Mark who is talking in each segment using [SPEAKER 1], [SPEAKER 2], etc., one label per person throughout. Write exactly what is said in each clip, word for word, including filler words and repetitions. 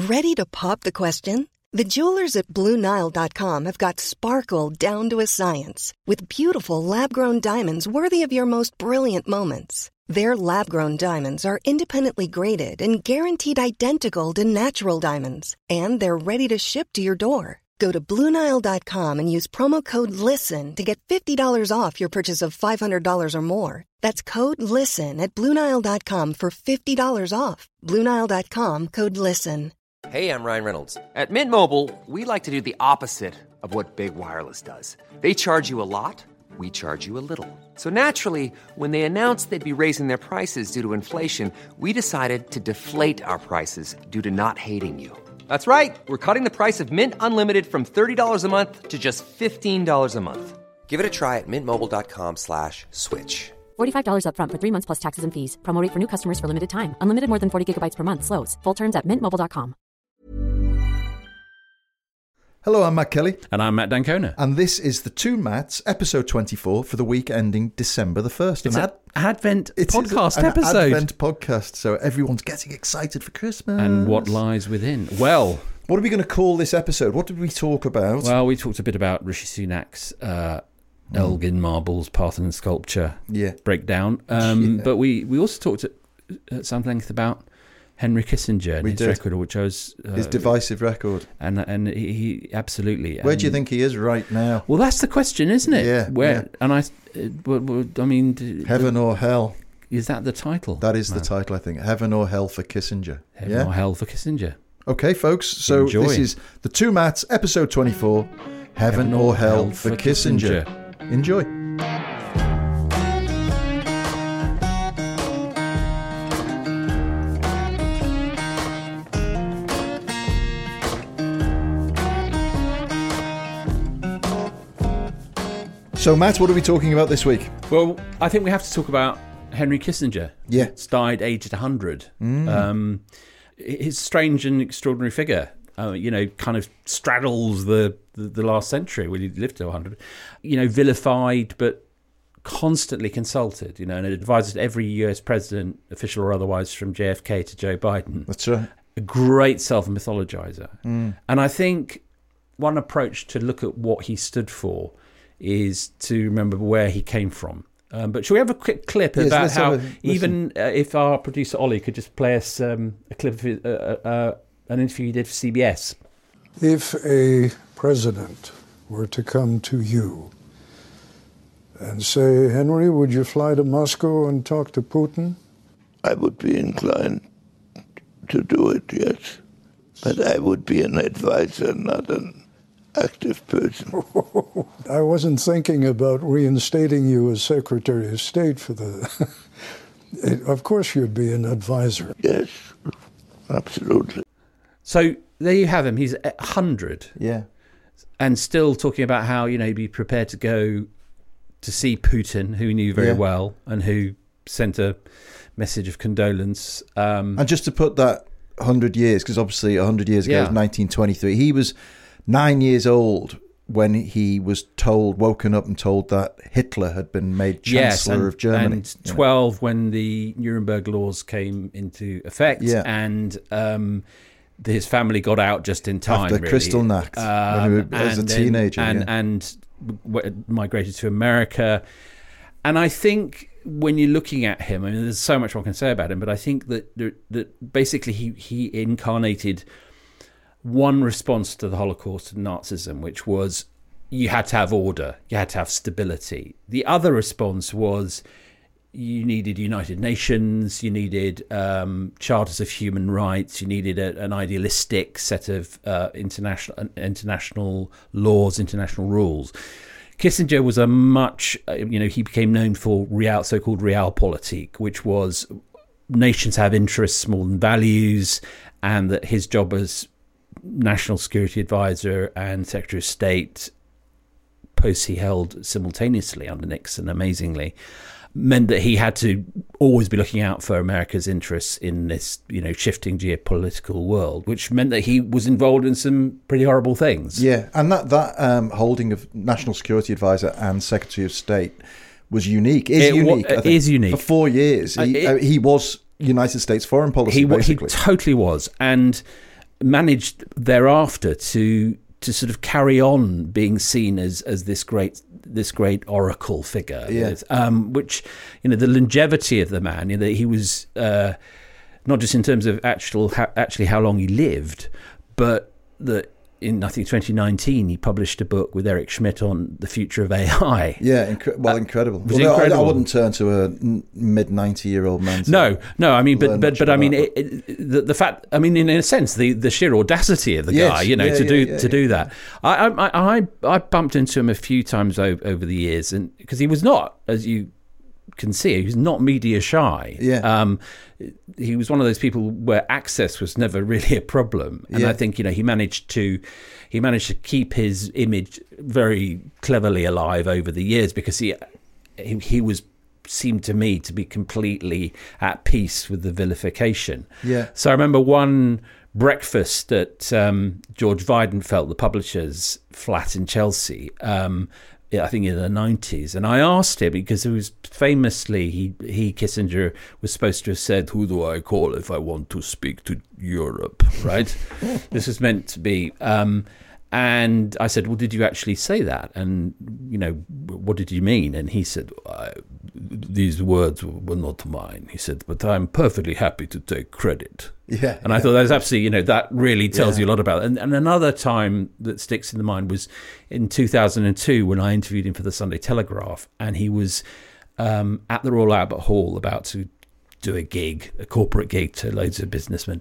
[SPEAKER 1] Ready to pop the question? The jewelers at Blue Nile dot com have got sparkle down to a science with beautiful lab-grown diamonds worthy of your most brilliant moments. Their lab-grown diamonds are independently graded and guaranteed identical to natural diamonds, and they're ready to ship to your door. Go to Blue Nile dot com and use promo code LISTEN to get fifty dollars off your purchase of five hundred dollars or more. That's code LISTEN at Blue Nile dot com for fifty dollars off. Blue Nile dot com, code LISTEN.
[SPEAKER 2] Hey, I'm Ryan Reynolds. At Mint Mobile, we like to do the opposite of what Big Wireless does. They charge you a lot, we charge you a little. So naturally, when they announced they'd be raising their prices due to inflation, we decided to deflate our prices due to not hating you. That's right. We're cutting the price of Mint Unlimited from thirty dollars a month to just fifteen dollars a month. Give it a try at mintmobile.com slash switch.
[SPEAKER 3] forty-five dollars up front for three months plus taxes and fees. Promo rate for new customers for limited time. Unlimited more than forty gigabytes per month. Slows full terms at mint mobile dot com.
[SPEAKER 4] Hello, I'm Matt Kelly.
[SPEAKER 5] And I'm Matt Dancona.
[SPEAKER 4] And this is the Two Matts, episode twenty-four for the week ending December the first.
[SPEAKER 5] It's an ad- Advent
[SPEAKER 4] it's
[SPEAKER 5] podcast
[SPEAKER 4] an
[SPEAKER 5] episode.
[SPEAKER 4] Advent podcast, so everyone's getting excited for Christmas.
[SPEAKER 5] And what lies within? Well...
[SPEAKER 4] What are we going to call this episode? What did we talk about?
[SPEAKER 5] Well, we talked a bit about Rishi Sunak's uh, mm. Elgin Marbles Parthenon sculpture
[SPEAKER 4] yeah.
[SPEAKER 5] breakdown. Um,
[SPEAKER 4] yeah.
[SPEAKER 5] But we, we also talked at, at some length about Henry Kissinger and
[SPEAKER 4] we
[SPEAKER 5] his
[SPEAKER 4] did.
[SPEAKER 5] record, which I was... Uh,
[SPEAKER 4] his divisive record.
[SPEAKER 5] And and he, he absolutely...
[SPEAKER 4] Where
[SPEAKER 5] and,
[SPEAKER 4] do you think he is right now?
[SPEAKER 5] Well, that's the question, isn't it?
[SPEAKER 4] Yeah.
[SPEAKER 5] Where
[SPEAKER 4] yeah.
[SPEAKER 5] And I... Uh, I mean...
[SPEAKER 4] Heaven or Hell.
[SPEAKER 5] Is that the title?
[SPEAKER 4] That is
[SPEAKER 5] no.
[SPEAKER 4] the title, I think. Heaven or Hell for Kissinger.
[SPEAKER 5] Heaven
[SPEAKER 4] yeah?
[SPEAKER 5] or Hell for Kissinger.
[SPEAKER 4] Okay, folks, so
[SPEAKER 5] Enjoy.
[SPEAKER 4] This is the Two Matts, episode twenty-four, Heaven, Heaven or Hell, Hell for, for Kissinger. Kissinger. Enjoy. So, Matt, what are we talking about this week?
[SPEAKER 5] Well, I think we have to talk about Henry Kissinger.
[SPEAKER 4] Yeah.
[SPEAKER 5] He's died aged one hundred.
[SPEAKER 4] Mm.
[SPEAKER 5] Um, his strange and extraordinary figure, uh, you know, kind of straddles the, the, the last century when he lived to one hundred. You know, vilified, but constantly consulted, you know, and advised every U S president, official or otherwise, from J F K to Joe Biden.
[SPEAKER 4] That's right.
[SPEAKER 5] A great self-mythologizer.
[SPEAKER 4] Mm.
[SPEAKER 5] And I think one approach to look at what he stood for is to remember where he came from. Um, but shall we have a quick clip
[SPEAKER 4] yes,
[SPEAKER 5] about how,
[SPEAKER 4] a,
[SPEAKER 5] even uh, if our producer Ollie could just play us um, a clip of his, uh, uh, an interview he did for C B S.
[SPEAKER 6] If a president were to come to you and say, Henry, would you fly to Moscow and talk to Putin?
[SPEAKER 7] I would be inclined to do it, yes. But I would be an advisor, not an active person.
[SPEAKER 6] I wasn't thinking about reinstating you as Secretary of State for the... Of course you'd be an advisor.
[SPEAKER 7] Yes, absolutely.
[SPEAKER 5] So there you have him. He's one hundred.
[SPEAKER 4] Yeah.
[SPEAKER 5] And still talking about how, you know, he'd be prepared to go to see Putin, who he knew very
[SPEAKER 4] yeah.
[SPEAKER 5] well and who sent a message of condolence. Um,
[SPEAKER 4] and just to put that one hundred years, because obviously one hundred years ago
[SPEAKER 5] yeah.
[SPEAKER 4] was nineteen twenty-three. He was nine years old when he was told, woken up and told that Hitler had been made Chancellor
[SPEAKER 5] yes, and,
[SPEAKER 4] of Germany.
[SPEAKER 5] And twelve know. when the Nuremberg laws came into effect.
[SPEAKER 4] Yeah.
[SPEAKER 5] And um, his family got out just in time.
[SPEAKER 4] After
[SPEAKER 5] really.
[SPEAKER 4] Kristallnacht,
[SPEAKER 5] um,
[SPEAKER 4] when he was as a
[SPEAKER 5] then,
[SPEAKER 4] teenager.
[SPEAKER 5] And,
[SPEAKER 4] yeah.
[SPEAKER 5] and w- migrated to America. And I think when you're looking at him, I mean, there's so much one can say about him, but I think that that basically he, he incarnated one response to the Holocaust and Nazism, which was you had to have order, you had to have stability. The other response was you needed United Nations, you needed um, charters of human rights, you needed a, an idealistic set of uh, international international laws, international rules. Kissinger was a much, you know, he became known for real, so-called realpolitik, which was nations have interests more than values, and that his job as National Security Advisor and Secretary of State, posts he held simultaneously under Nixon, amazingly, meant that he had to always be looking out for America's interests in this, you know, shifting geopolitical world, which meant that he was involved in some pretty horrible things.
[SPEAKER 4] Yeah, and that that um, holding of National Security Advisor and Secretary of State was unique. Is
[SPEAKER 5] it
[SPEAKER 4] unique.
[SPEAKER 5] W-
[SPEAKER 4] I think.
[SPEAKER 5] Is unique
[SPEAKER 4] for four years. He, uh, it, uh, he was United States foreign policy.
[SPEAKER 5] He,
[SPEAKER 4] basically,
[SPEAKER 5] he totally was, and managed thereafter to to sort of carry on being seen as as this great this great oracle figure.
[SPEAKER 4] Yeah.
[SPEAKER 5] Um, which, you know, the longevity of the man, you know, he was uh, not just in terms of actual ha- actually how long he lived, but that in I think twenty nineteen he published a book with Eric Schmidt on the future of A I.
[SPEAKER 4] Yeah, incre- well,
[SPEAKER 5] Uh,
[SPEAKER 4] incredible.
[SPEAKER 5] was
[SPEAKER 4] Well,
[SPEAKER 5] incredible.
[SPEAKER 4] I, I wouldn't turn to a n- mid ninety year old man. To
[SPEAKER 5] No, no, I mean, but
[SPEAKER 4] learn
[SPEAKER 5] but
[SPEAKER 4] much
[SPEAKER 5] but I
[SPEAKER 4] about
[SPEAKER 5] mean,
[SPEAKER 4] that.
[SPEAKER 5] it, it, the the fact, I mean, in a sense, the, the sheer audacity of the
[SPEAKER 4] Yes,
[SPEAKER 5] guy, you know,
[SPEAKER 4] yeah,
[SPEAKER 5] to
[SPEAKER 4] yeah,
[SPEAKER 5] do
[SPEAKER 4] yeah,
[SPEAKER 5] to
[SPEAKER 4] yeah.
[SPEAKER 5] do that. I I I I bumped into him a few times over, over the years, and because he was not, as you can see, he was not media shy.
[SPEAKER 4] Yeah.
[SPEAKER 5] Um, he was one of those people where access was never really a problem, and
[SPEAKER 4] Yeah.
[SPEAKER 5] I think, you know, he managed to he managed to keep his image very cleverly alive over the years, because he he, he was seemed to me to be completely at peace with the vilification.
[SPEAKER 4] Yeah.
[SPEAKER 5] So I remember one breakfast at um, George Weidenfeld, the publisher's flat in Chelsea, um, yeah, I think in the nineties, and I asked him, because it was famously he he Kissinger was supposed to have said, "Who do I call if I want to speak to Europe?" Right? This was meant to be. Um, and I said, "Well, did you actually say that? And, you know, what did you mean?" And he said, I, "These words were not mine." He said, "But I'm perfectly happy to take credit."
[SPEAKER 4] Yeah,
[SPEAKER 5] And I
[SPEAKER 4] yeah.
[SPEAKER 5] thought that's absolutely, you know, that really tells
[SPEAKER 4] Yeah.
[SPEAKER 5] you a lot about it. And, and another time that sticks in the mind was in two thousand two, when I interviewed him for the Sunday Telegraph, and he was um, at the Royal Albert Hall about to do a gig, a corporate gig to loads of businessmen.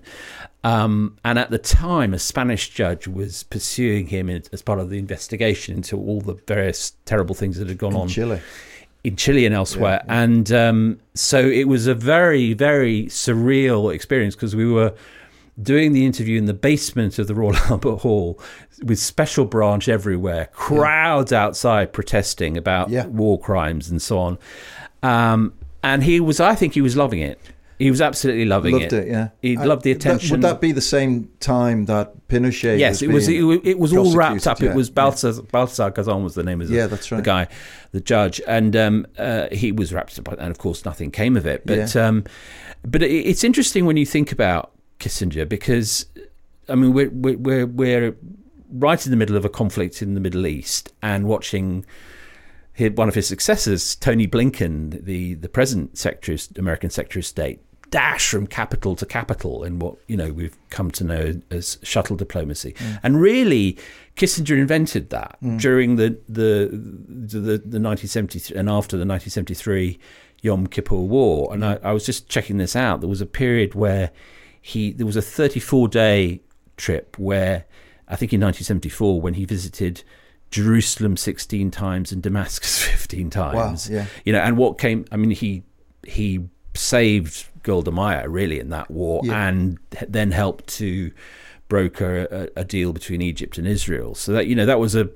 [SPEAKER 5] Um, and at the time, a Spanish judge was pursuing him in, as part of the investigation into all the various terrible things that had gone
[SPEAKER 4] In
[SPEAKER 5] on
[SPEAKER 4] Chile.
[SPEAKER 5] in Chile and elsewhere.
[SPEAKER 4] Yeah, yeah.
[SPEAKER 5] And um, so it was a very, very surreal experience, because we were doing the interview in the basement of the Royal Albert Hall with special branch everywhere, crowds outside protesting about
[SPEAKER 4] Yeah.
[SPEAKER 5] war crimes and so on. Um, and he was, I think he was loving it. He was absolutely loving
[SPEAKER 4] Loved
[SPEAKER 5] it.
[SPEAKER 4] it, yeah.
[SPEAKER 5] He
[SPEAKER 4] I-
[SPEAKER 5] loved the
[SPEAKER 4] that-
[SPEAKER 5] attention.
[SPEAKER 4] would that be the same time that Pinochet
[SPEAKER 5] Yes,
[SPEAKER 4] was
[SPEAKER 5] it was. It,
[SPEAKER 4] being
[SPEAKER 5] wa- it was all wrapped
[SPEAKER 4] prosecuted?
[SPEAKER 5] up.
[SPEAKER 4] Yeah,
[SPEAKER 5] It was
[SPEAKER 4] yeah.
[SPEAKER 5] Balthazar, Balthazar Gazan was the name of the,
[SPEAKER 4] Yeah, that's right.
[SPEAKER 5] the guy, the judge, and um, uh, he was wrapped up. And of course, nothing came of it. But
[SPEAKER 4] Yeah.
[SPEAKER 5] um, but it, it's interesting when you think about Kissinger, because I mean we're we're we're, we're right in the middle of a conflict in the Middle East, and watching his, one of his successors, Tony Blinken, the the present Secretary, American Secretary of State, dash from capital to capital in what, you know, we've come to know as shuttle diplomacy.
[SPEAKER 4] Mm.
[SPEAKER 5] And really, Kissinger invented that during the the, the the nineteen seventy-three and after the nineteen seventy-three Yom Kippur War. And I, I was just checking this out. There was a period where he there was a thirty-four day trip where, I think in nineteen seventy-four, when he visited Jerusalem sixteen times and Damascus fifteen times.
[SPEAKER 4] yeah.
[SPEAKER 5] You know, and what came, I mean, he he saved Golda Meir really in that war,
[SPEAKER 4] Yeah.
[SPEAKER 5] and then helped to broker a, a deal between Egypt and Israel. So that, you know, that was a,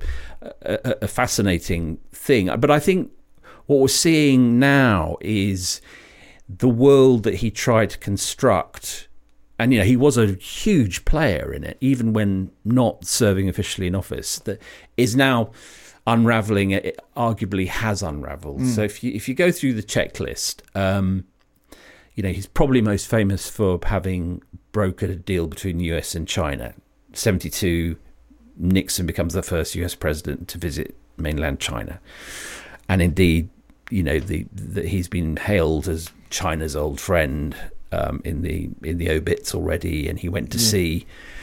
[SPEAKER 5] a a fascinating thing. But I think what we're seeing now is the world that he tried to construct. And, you know, he was a huge player in it, even when not serving officially in office, that is now unraveling. It arguably has unraveled. So if you if you go through the checklist, um, you know, he's probably most famous for having brokered a deal between the U S and China. seventy-two, Nixon becomes the first U S president to visit mainland China. And indeed, you know, the, the he's been hailed as China's old friend um, in the in the obits already, and he went to see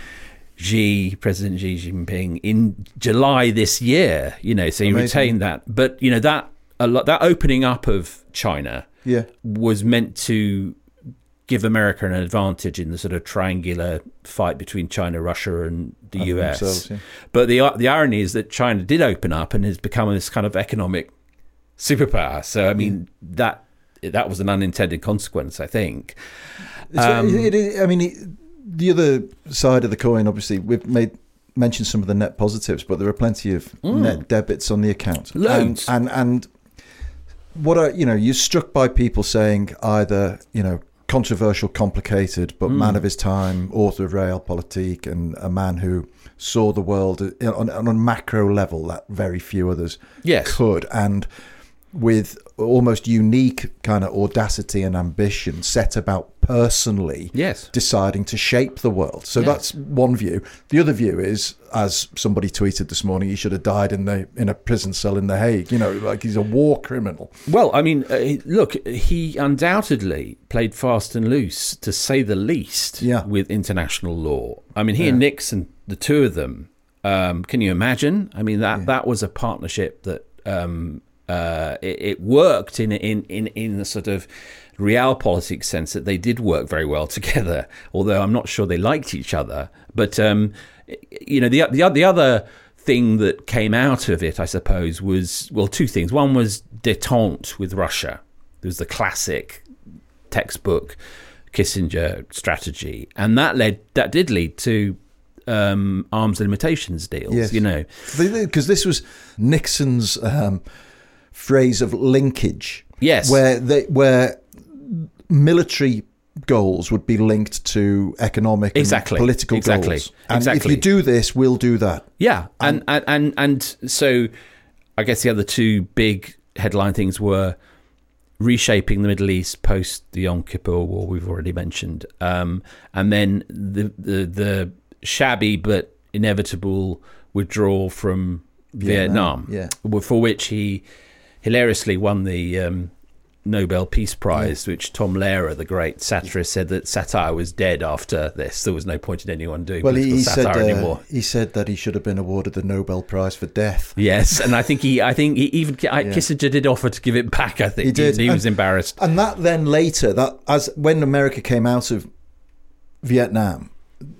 [SPEAKER 5] Xi, President Xi Jinping, in July this year. You know, so he
[SPEAKER 4] Amazing.
[SPEAKER 5] retained that. But you know, that a lot, that opening up of China
[SPEAKER 4] Yeah.
[SPEAKER 5] was meant to give America an advantage in the sort of triangular fight between China, Russia, and the
[SPEAKER 4] And
[SPEAKER 5] U S.
[SPEAKER 4] themselves, yeah.
[SPEAKER 5] But the the irony is that China did open up and has become this kind of economic superpower. So I mean that that was an unintended consequence, I think.
[SPEAKER 4] It's,
[SPEAKER 5] Um,
[SPEAKER 4] it, it, I mean, it, the other side of the coin, obviously, we've made mentioned some of the net positives, but there are plenty of net debits on the account.
[SPEAKER 5] Loads.
[SPEAKER 4] And, and and what are, you know, you're struck by people saying either, you know, controversial, complicated, but man of his time, author of Realpolitik, and a man who saw the world on, on a macro level that very few others
[SPEAKER 5] Yes.
[SPEAKER 4] could. And with almost unique kind of audacity and ambition, set about personally
[SPEAKER 5] yes.
[SPEAKER 4] deciding to shape the world. So
[SPEAKER 5] yes.
[SPEAKER 4] that's one view. The other view is, as somebody tweeted this morning, he should have died in the in a prison cell in The Hague. You know, like he's a war criminal.
[SPEAKER 5] Well, I mean, uh, look, he undoubtedly played fast and loose, to say the least,
[SPEAKER 4] yeah.
[SPEAKER 5] with international law. I mean, he
[SPEAKER 4] yeah.
[SPEAKER 5] and Nixon, the two of them, um, can you imagine? I mean, that, yeah. that was a partnership that um, uh, it, it worked in in in in the sort of realpolitik sense, that they did work very well together, although I'm not sure they liked each other. But, um, you know, the, the, the other thing that came out of it, I suppose, was, well, two things. One was détente with Russia. There was the classic textbook Kissinger strategy. And that led, that did lead to um, arms limitations deals, yes. you know.
[SPEAKER 4] Because this was Nixon's um, phrase of linkage.
[SPEAKER 5] Yes.
[SPEAKER 4] Where they, where military goals would be linked to economic and
[SPEAKER 5] exactly.
[SPEAKER 4] political
[SPEAKER 5] exactly.
[SPEAKER 4] goals. And
[SPEAKER 5] exactly.
[SPEAKER 4] if you do this, we'll do that.
[SPEAKER 5] Yeah. And, and, and, and so I guess the other two big headline things were reshaping the Middle East post the Yom Kippur War we've already mentioned. Um, and then the, the, the shabby but inevitable withdrawal from Vietnam,
[SPEAKER 4] Vietnam yeah.
[SPEAKER 5] for which he hilariously won the um, Nobel Peace Prize, yeah. which Tom Lehrer, the great satirist, said that satire was dead after this. There was no point in anyone doing
[SPEAKER 4] well,
[SPEAKER 5] political
[SPEAKER 4] he
[SPEAKER 5] satire
[SPEAKER 4] said, uh,
[SPEAKER 5] anymore.
[SPEAKER 4] He said that he should have been awarded the Nobel Prize for death.
[SPEAKER 5] Yes, and I think he, I think he even yeah. Kissinger did offer to give it back. I think
[SPEAKER 4] he did.
[SPEAKER 5] He, he was
[SPEAKER 4] and,
[SPEAKER 5] embarrassed.
[SPEAKER 4] And that then later, that as when America came out of Vietnam,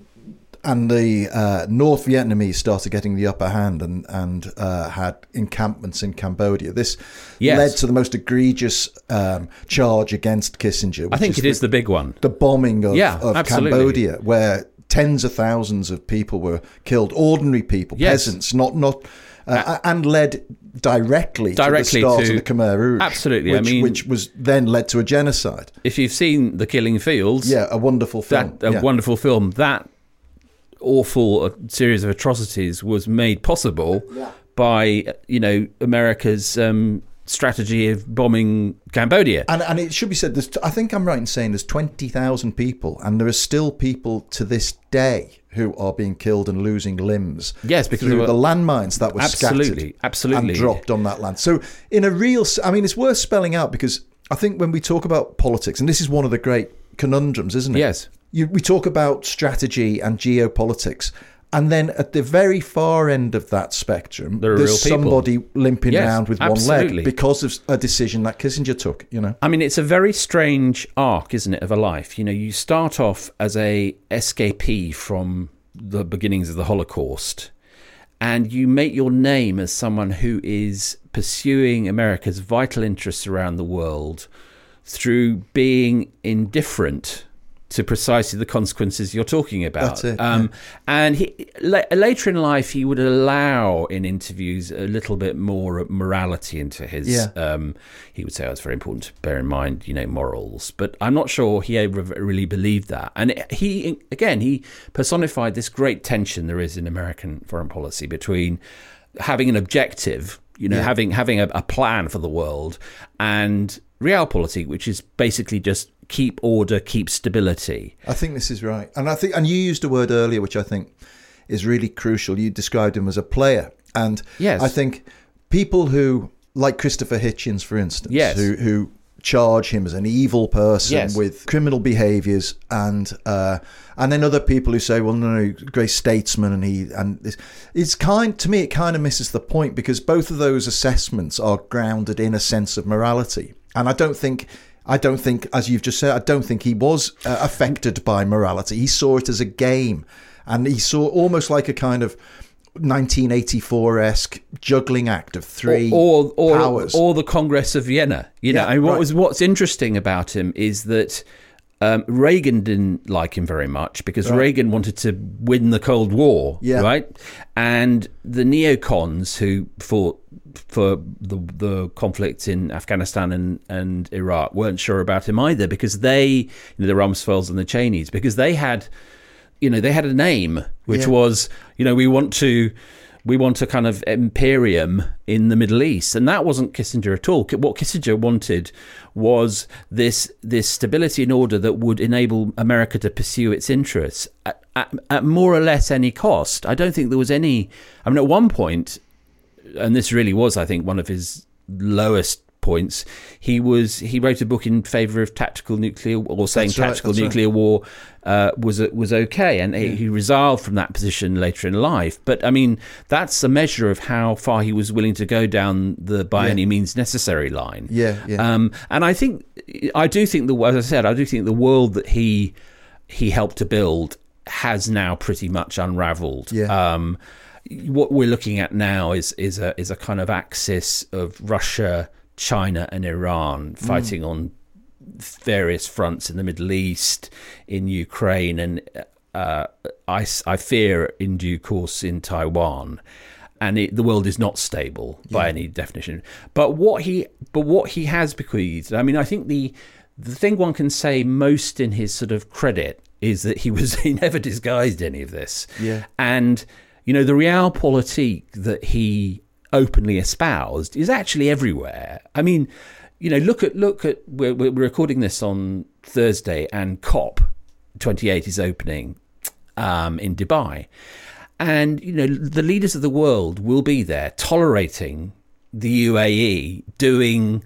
[SPEAKER 4] and the uh, North Vietnamese started getting the upper hand and, and uh, had encampments in Cambodia. This
[SPEAKER 5] yes.
[SPEAKER 4] led to the most egregious um, charge against Kissinger.
[SPEAKER 5] I think is it the, is the big one.
[SPEAKER 4] The bombing of,
[SPEAKER 5] yeah,
[SPEAKER 4] of Cambodia, where tens of thousands of people were killed, ordinary people,
[SPEAKER 5] yes.
[SPEAKER 4] peasants, not... not uh, and led directly,
[SPEAKER 5] directly
[SPEAKER 4] to the start
[SPEAKER 5] to,
[SPEAKER 4] of the Khmer Rouge.
[SPEAKER 5] Absolutely.
[SPEAKER 4] Which,
[SPEAKER 5] I mean,
[SPEAKER 4] which was then led to a genocide.
[SPEAKER 5] If you've seen The Killing Fields...
[SPEAKER 4] Yeah, a wonderful film.
[SPEAKER 5] That, a
[SPEAKER 4] yeah.
[SPEAKER 5] wonderful film. That awful series of atrocities was made possible yeah. by, you know, America's um, strategy of bombing Cambodia.
[SPEAKER 4] And and it should be said, there's, I think I'm right in saying there's twenty thousand people, and there are still people to this day who are being killed and losing limbs.
[SPEAKER 5] Yes, because
[SPEAKER 4] through
[SPEAKER 5] of
[SPEAKER 4] the landmines that were
[SPEAKER 5] absolutely,
[SPEAKER 4] scattered
[SPEAKER 5] absolutely.
[SPEAKER 4] and dropped on that land. So in a real, I mean, it's worth spelling out, because I think when we talk about politics, and this is one of the great conundrums, isn't it?
[SPEAKER 5] Yes.
[SPEAKER 4] You, we talk about strategy and geopolitics, and then at the very far end of that spectrum,
[SPEAKER 5] there are
[SPEAKER 4] there's
[SPEAKER 5] real people.
[SPEAKER 4] somebody limping
[SPEAKER 5] yes,
[SPEAKER 4] around with
[SPEAKER 5] absolutely.
[SPEAKER 4] one leg because of a decision that Kissinger took, you know.
[SPEAKER 5] I mean, it's a very strange arc, isn't it, of a life? You know, you start off as a escapee from the beginnings of the Holocaust, and you make your name as someone who is pursuing America's vital interests around the world through being indifferent to precisely the consequences you're talking about.
[SPEAKER 4] That's it.
[SPEAKER 5] Um,
[SPEAKER 4] yeah.
[SPEAKER 5] And he, la- later in life, he would allow in interviews a little bit more morality into his.
[SPEAKER 4] Yeah.
[SPEAKER 5] Um, he would say, oh, it's very important to bear in mind, you know, morals. But I'm not sure he ever really believed that. And he, again, he personified this great tension there is in American foreign policy between having an objective, you know,
[SPEAKER 4] yeah.
[SPEAKER 5] having having a, a plan for the world, and realpolitik, which is basically just keep order, keep stability.
[SPEAKER 4] I think this is right. And I think, and you used a word earlier, which I think is really crucial. You described him as a player. And
[SPEAKER 5] yes.
[SPEAKER 4] I think people who, like Christopher Hitchens, for instance,
[SPEAKER 5] yes.
[SPEAKER 4] who, who charge him as an evil person
[SPEAKER 5] yes.
[SPEAKER 4] with criminal behaviours, and uh, and then other people who say, well, no, no, great statesman, and he and this, it's kind to me, it kind of misses the point, because both of those assessments are grounded in a sense of morality. And I don't think, I don't think, as you've just said, I don't think he was uh, affected by morality. He saw it as a game, and he saw almost like a kind of nineteen eighty-four-esque juggling act of three
[SPEAKER 5] or, or, or,
[SPEAKER 4] powers.
[SPEAKER 5] Or the Congress of Vienna. You know,
[SPEAKER 4] yeah,
[SPEAKER 5] I mean, what
[SPEAKER 4] right.
[SPEAKER 5] was what's interesting about him is that um, Reagan didn't like him very much, because
[SPEAKER 4] right.
[SPEAKER 5] Reagan wanted to win the Cold War,
[SPEAKER 4] yeah.
[SPEAKER 5] right? And the neocons who fought for the the conflict in Afghanistan and, and Iraq weren't sure about him either, because they, you know, the Rumsfelds and the Cheneys, because they had, you know, they had a name, which
[SPEAKER 4] yeah.
[SPEAKER 5] was, you know, we want to we want a kind of imperium in the Middle East. And that wasn't Kissinger at all. What Kissinger wanted was this this stability and order that would enable America to pursue its interests at, at, at more or less any cost. I don't think there was any... I mean, at one point, and this really was, I think, one of his lowest points, he was he wrote a book in favour of tactical nuclear, or saying
[SPEAKER 4] That's right,
[SPEAKER 5] tactical
[SPEAKER 4] that's
[SPEAKER 5] nuclear
[SPEAKER 4] right.
[SPEAKER 5] war uh, was was okay, and he, he resigned from that position later in life. But I mean, that's a measure of how far he was willing to go down the by
[SPEAKER 4] Yeah.
[SPEAKER 5] any means necessary line.
[SPEAKER 4] Yeah, yeah.
[SPEAKER 5] Um, and I think I do think the as I said, I do think the world that he he helped to build has now pretty much unravelled.
[SPEAKER 4] Yeah.
[SPEAKER 5] Um, what we're looking at now is is a is a kind of axis of Russia, China and Iran fighting mm. on various fronts in the Middle East, in Ukraine, and uh, I, I fear in due course in Taiwan. And it, the world is not stable by
[SPEAKER 4] Yeah.
[SPEAKER 5] any definition. But what he but what he has bequeathed, I mean, I think the the thing one can say most in his sort of credit is that he was he never disguised any of this.
[SPEAKER 4] Yeah.
[SPEAKER 5] And you know, the realpolitik that he openly espoused is actually everywhere. I mean, you know, look at look at we're, we're recording this on Thursday, and COP twenty-eight is opening um, in Dubai, and you know the leaders of the world will be there, tolerating the U A E doing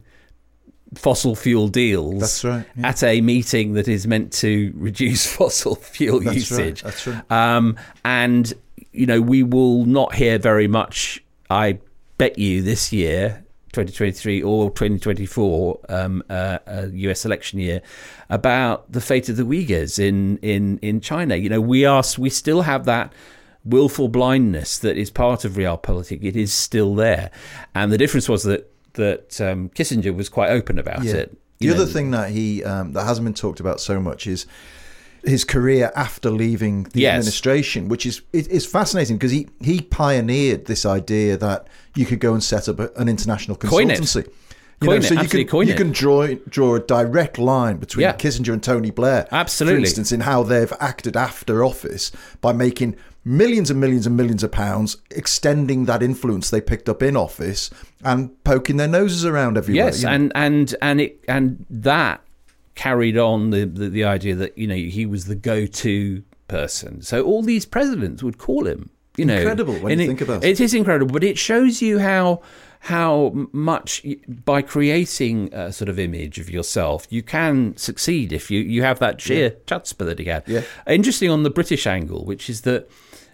[SPEAKER 5] fossil fuel deals.
[SPEAKER 4] That's right, yeah.
[SPEAKER 5] At a meeting that is meant to reduce fossil fuel
[SPEAKER 4] That's
[SPEAKER 5] usage.
[SPEAKER 4] right, that's right.
[SPEAKER 5] Um, and you know, we will not hear very much, I bet you, this year, twenty twenty-three or twenty twenty-four, um, uh, uh, U S election year, about the fate of the Uyghurs in, in, in China. You know, we are we still have that willful blindness that is part of realpolitik. It is still there, and the difference was that that um, Kissinger was quite open about
[SPEAKER 4] Yeah.
[SPEAKER 5] it.
[SPEAKER 4] The
[SPEAKER 5] You
[SPEAKER 4] other
[SPEAKER 5] know,
[SPEAKER 4] thing that he um, that hasn't been talked about so much is his career after leaving the
[SPEAKER 5] Yes.
[SPEAKER 4] administration, which is it, is fascinating because he he pioneered this idea that you could go and set up a, an international
[SPEAKER 5] Coin it.
[SPEAKER 4] consultancy.
[SPEAKER 5] Coin
[SPEAKER 4] know,
[SPEAKER 5] it,
[SPEAKER 4] so you
[SPEAKER 5] absolutely
[SPEAKER 4] can
[SPEAKER 5] coin
[SPEAKER 4] you
[SPEAKER 5] it.
[SPEAKER 4] can draw draw a direct line between
[SPEAKER 5] Yeah.
[SPEAKER 4] Kissinger and Tony Blair,
[SPEAKER 5] Absolutely.
[SPEAKER 4] for instance, in how they've acted after office by making millions and millions and millions of pounds, extending that influence they picked up in office and poking their noses around everywhere.
[SPEAKER 5] Yes,
[SPEAKER 4] you know.
[SPEAKER 5] and and and it and that carried on the, the the idea that you know he was the go-to person. So all these presidents would call him. You know,
[SPEAKER 4] Incredible when
[SPEAKER 5] and
[SPEAKER 4] you
[SPEAKER 5] it,
[SPEAKER 4] think about
[SPEAKER 5] it. It is incredible, but it shows you how how much by creating a sort of image of yourself you can succeed if you you have that sheer
[SPEAKER 4] Yeah.
[SPEAKER 5] chutzpah that he had.
[SPEAKER 4] Yeah.
[SPEAKER 5] Interesting on the British angle, which is that.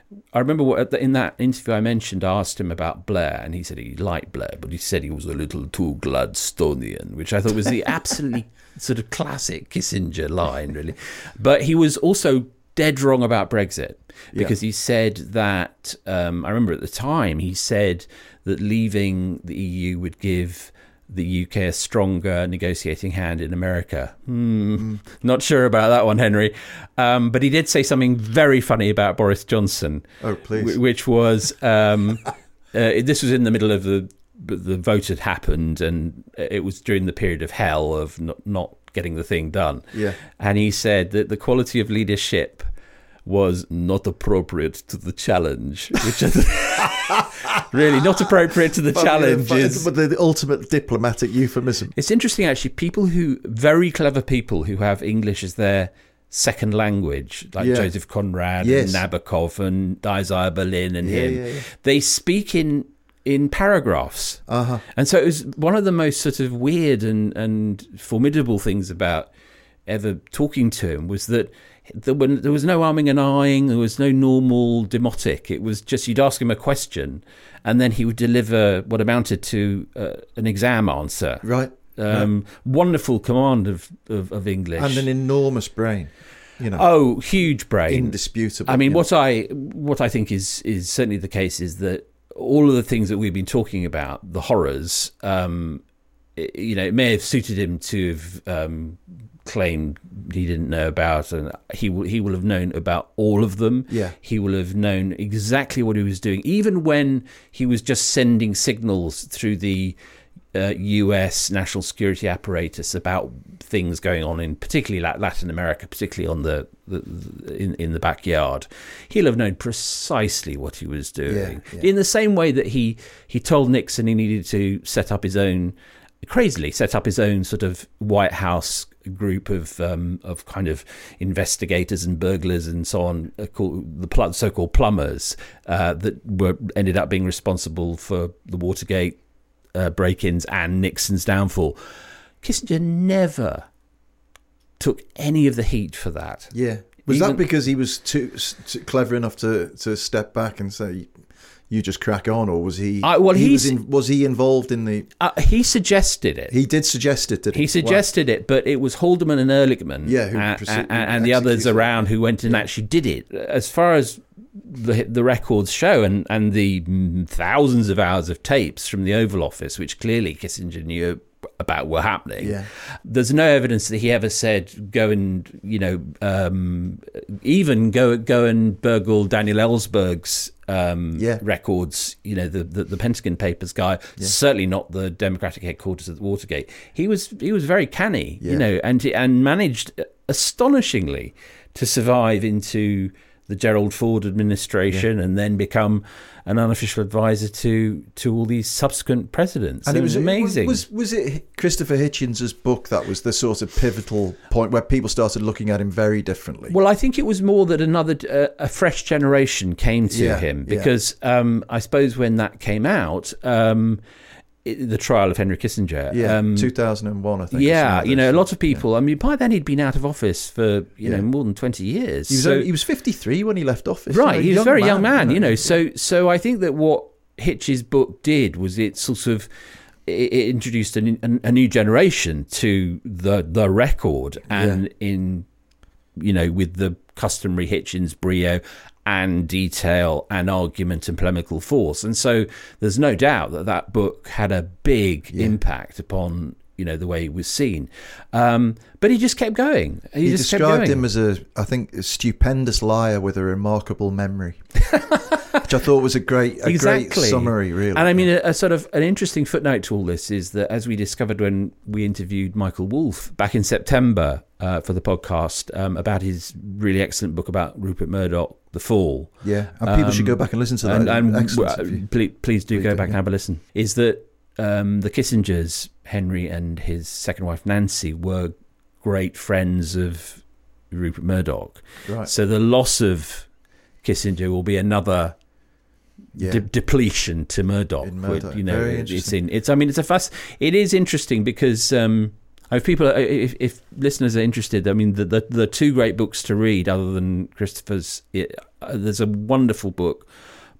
[SPEAKER 5] I remember what, in that interview I mentioned, I asked him about Blair, and he said he liked Blair, but he said he was a little too Gladstonian, which I thought was the absolutely sort of classic Kissinger line, really. But he was also dead wrong about Brexit, because
[SPEAKER 4] Yeah.
[SPEAKER 5] he said that, um, I remember at the time, he said that leaving the E U would give the U K a stronger negotiating hand in America. Hmm. Mm. Not sure about that one, Henry. Um, but he did say something very funny about Boris Johnson.
[SPEAKER 4] Oh, please.
[SPEAKER 5] w- Which was, um, uh, this was in the middle of the the vote had happened, and it was during the period of hell of not, not getting the thing done.
[SPEAKER 4] Yeah.
[SPEAKER 5] And he said that the quality of leadership was not appropriate to the challenge, which is really not appropriate to the
[SPEAKER 4] But,
[SPEAKER 5] challenge.
[SPEAKER 4] yeah,
[SPEAKER 5] is-
[SPEAKER 4] but the, the ultimate diplomatic euphemism.
[SPEAKER 5] It's interesting, actually, people who, very clever people who have English as their second language, like
[SPEAKER 4] Yeah.
[SPEAKER 5] Joseph Conrad
[SPEAKER 4] Yes.
[SPEAKER 5] and Nabokov and Isaiah Berlin and
[SPEAKER 4] Yeah,
[SPEAKER 5] him,
[SPEAKER 4] yeah, yeah.
[SPEAKER 5] they speak in in paragraphs.
[SPEAKER 4] Uh-huh.
[SPEAKER 5] And so it was one of the most sort of weird and, and formidable things about ever talking to him was that there, were, there was no umming and ahhing, there was no normal demotic. It was just you'd ask him a question and then he would deliver what amounted to uh, an exam answer.
[SPEAKER 4] Right.
[SPEAKER 5] Um, Wonderful command of, of, of English.
[SPEAKER 4] And an enormous brain, you know.
[SPEAKER 5] Oh, huge brain.
[SPEAKER 4] Indisputable.
[SPEAKER 5] I mean,
[SPEAKER 4] you know.
[SPEAKER 5] what I what I think is is certainly the case is that all of the things that we've been talking about, the horrors, um, it, you know, it may have suited him to have um, claimed he didn't know about, and he will he will have known about all of them.
[SPEAKER 4] Yeah.
[SPEAKER 5] He will have known exactly what he was doing, even when he was just sending signals through the uh, U S national security apparatus about things going on in particularly Latin America, particularly on the, the, the in, in the backyard, he'll have known precisely what he was doing. Yeah, yeah. In the same way that he he told Nixon he needed to set up his own, crazily set up his own sort of White House group of um, of kind of investigators and burglars and so on, uh, called the pl- so-called plumbers, uh, that were ended up being responsible for the Watergate uh, break-ins and Nixon's downfall. Kissinger never took any of the heat for that.
[SPEAKER 4] Yeah, was
[SPEAKER 5] Even,
[SPEAKER 4] that because he was too, too clever enough to to step back and say, you just crack on, or was he?
[SPEAKER 5] Uh, well,
[SPEAKER 4] he was,
[SPEAKER 5] he's,
[SPEAKER 4] in, was he involved in the?
[SPEAKER 5] Uh, he suggested it.
[SPEAKER 4] He did suggest it. Did
[SPEAKER 5] he? He suggested wow. it, but it was Haldeman and Ehrlichman,
[SPEAKER 4] yeah, who
[SPEAKER 5] and,
[SPEAKER 4] proceed,
[SPEAKER 5] and, and the others around who went and
[SPEAKER 4] yeah.
[SPEAKER 5] actually did it. As far as the the records show, and and the thousands of hours of tapes from the Oval Office, which clearly Kissinger knew about were happening.
[SPEAKER 4] Yeah.
[SPEAKER 5] There's no evidence that he ever said, go and, you know, um, even go go and burgle Daniel Ellsberg's um,
[SPEAKER 4] yeah.
[SPEAKER 5] records, you know, the, the, the Pentagon Papers guy, yeah. certainly not the Democratic headquarters at Watergate. He was he was very canny, yeah. you know, and and managed astonishingly to survive into the Gerald Ford administration, yeah. and then become an unofficial advisor to to all these subsequent presidents. And it was, it was amazing.
[SPEAKER 4] Was, was it Christopher Hitchens' book that was the sort of pivotal point where people started looking at him very differently?
[SPEAKER 5] Well, I think it was more that another uh, a fresh generation came to
[SPEAKER 4] yeah,
[SPEAKER 5] him because yeah. um, I suppose when that came out. Um, The trial of Henry Kissinger.
[SPEAKER 4] Yeah,
[SPEAKER 5] um,
[SPEAKER 4] two thousand one, I think.
[SPEAKER 5] Yeah, you know, a lot of people,
[SPEAKER 4] yeah.
[SPEAKER 5] I mean, by then he'd been out of office for, you yeah. know, more than twenty years.
[SPEAKER 4] He was,
[SPEAKER 5] so,
[SPEAKER 4] only, he was fifty-three when he left office.
[SPEAKER 5] Right,
[SPEAKER 4] you know,
[SPEAKER 5] he was a very
[SPEAKER 4] man,
[SPEAKER 5] young man, you know.
[SPEAKER 4] you know.
[SPEAKER 5] So so I think that what Hitch's book did was it sort of, it, it introduced a, a, a new generation to the, the record, and yeah. in, you know, with the customary Hitchens brio and detail and argument and polemical force. And so there's no doubt that that book had a big yeah. impact upon, you know, the way he was seen. Um, but he just kept going. He,
[SPEAKER 4] he
[SPEAKER 5] just
[SPEAKER 4] described
[SPEAKER 5] kept going.
[SPEAKER 4] him as a, I think, a stupendous liar with a remarkable memory, which I thought was a great, a
[SPEAKER 5] exactly.
[SPEAKER 4] great summary, really.
[SPEAKER 5] And I mean, a, a sort of an interesting footnote to all this is that, as we discovered when we interviewed Michael Wolff back in September uh, for the podcast um, about his really excellent book about Rupert Murdoch, The Fall.
[SPEAKER 4] Yeah, and people um, should go back and listen to that.
[SPEAKER 5] And, and
[SPEAKER 4] Excellent.
[SPEAKER 5] please, please do
[SPEAKER 4] please
[SPEAKER 5] go
[SPEAKER 4] do,
[SPEAKER 5] back
[SPEAKER 4] yeah.
[SPEAKER 5] and have a listen. Is that um, the Kissingers, Henry and his second wife Nancy, were great friends of Rupert Murdoch. Right. So the loss of Kissinger will be another yeah. de- depletion to Murdoch.
[SPEAKER 4] In Murdoch.
[SPEAKER 5] You know,
[SPEAKER 4] Very
[SPEAKER 5] it's in. It's. I mean, it's a fuss. It is interesting because um, if people, if, if listeners are interested, I mean, the, the the two great books to read, other than Christopher's, it, uh, there's a wonderful book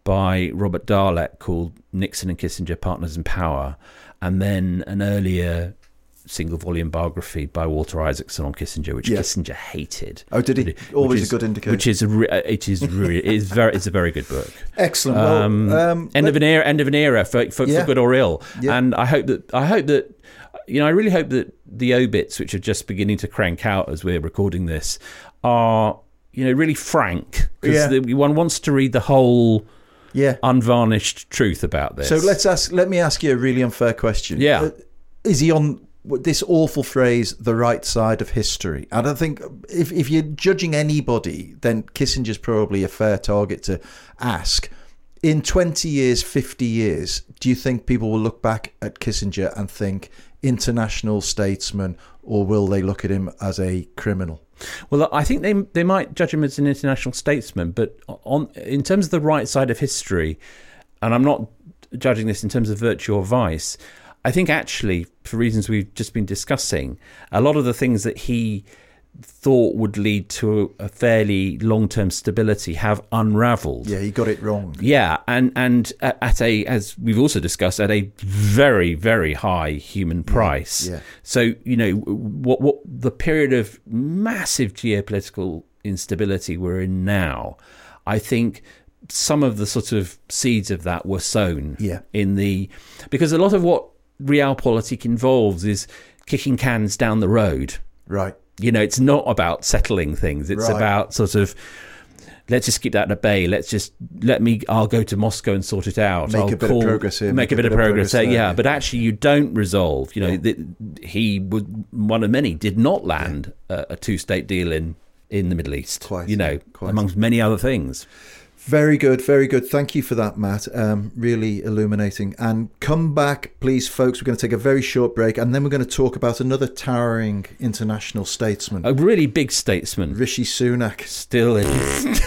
[SPEAKER 5] by Robert Darlett called Nixon and Kissinger, Partners in Power, and then an earlier single volume biography by Walter Isaacson on Kissinger, which yeah. Kissinger hated.
[SPEAKER 4] Oh, did he? Always is, a good indicator.
[SPEAKER 5] Which is a re- it is really it is very it's a very good book.
[SPEAKER 4] Excellent.
[SPEAKER 5] Um,
[SPEAKER 4] well, um,
[SPEAKER 5] end of an era, end of an era for for,
[SPEAKER 4] yeah.
[SPEAKER 5] for good or ill.
[SPEAKER 4] Yeah.
[SPEAKER 5] And I hope that I hope that you know I really hope that the obits, which are just beginning to crank out as we're recording this, are you know really frank, because yeah. one wants to read the whole. Yeah, unvarnished truth about this.
[SPEAKER 4] So let's ask. Let me ask you a really unfair question.
[SPEAKER 5] Yeah,
[SPEAKER 4] uh, is he on this awful phrase, the right side of history? And I think if if you're judging anybody, then Kissinger's probably a fair target to ask. In twenty years, fifty years, do you think people will look back at Kissinger and think international statesman, or will they look at him as a criminal?
[SPEAKER 5] Well, I think they they might judge him as an international statesman, but on in terms of the right side of history, and I'm not judging this in terms of virtue or vice, I think actually, for reasons we've just been discussing, a lot of the things that he thought would lead to a fairly long-term stability have unravelled.
[SPEAKER 4] Yeah, he got it wrong.
[SPEAKER 5] Yeah, and and at a, as we've also discussed, at a very, very high human price.
[SPEAKER 4] Yeah. yeah.
[SPEAKER 5] So, you know, what what the period of massive geopolitical instability we're in now, I think some of the sort of seeds of that were sown.
[SPEAKER 4] Yeah.
[SPEAKER 5] In the because a lot of what realpolitik involves is kicking cans down the road.
[SPEAKER 4] Right.
[SPEAKER 5] You know, it's not about settling things. It's
[SPEAKER 4] right.
[SPEAKER 5] about sort of let's just keep that at bay. Let's just let me. I'll go to Moscow and sort it out.
[SPEAKER 4] Make
[SPEAKER 5] I'll
[SPEAKER 4] a bit
[SPEAKER 5] call,
[SPEAKER 4] of progress here.
[SPEAKER 5] Make, make a bit, bit of progress there.
[SPEAKER 4] there.
[SPEAKER 5] Yeah, but actually, you don't resolve. You know,
[SPEAKER 4] yeah.
[SPEAKER 5] the, he was one of many. Did not land yeah. a, a two-state deal in in the Middle East.
[SPEAKER 4] Quite.
[SPEAKER 5] You know,
[SPEAKER 4] Quite.
[SPEAKER 5] amongst many other things.
[SPEAKER 4] Very good, very good. Thank you for that, Matt. Um, really illuminating. And come back, please, folks. We're going to take a very short break, and then we're going to talk about another towering international statesman.
[SPEAKER 5] A really big statesman.
[SPEAKER 4] Rishi Sunak.
[SPEAKER 5] Still is.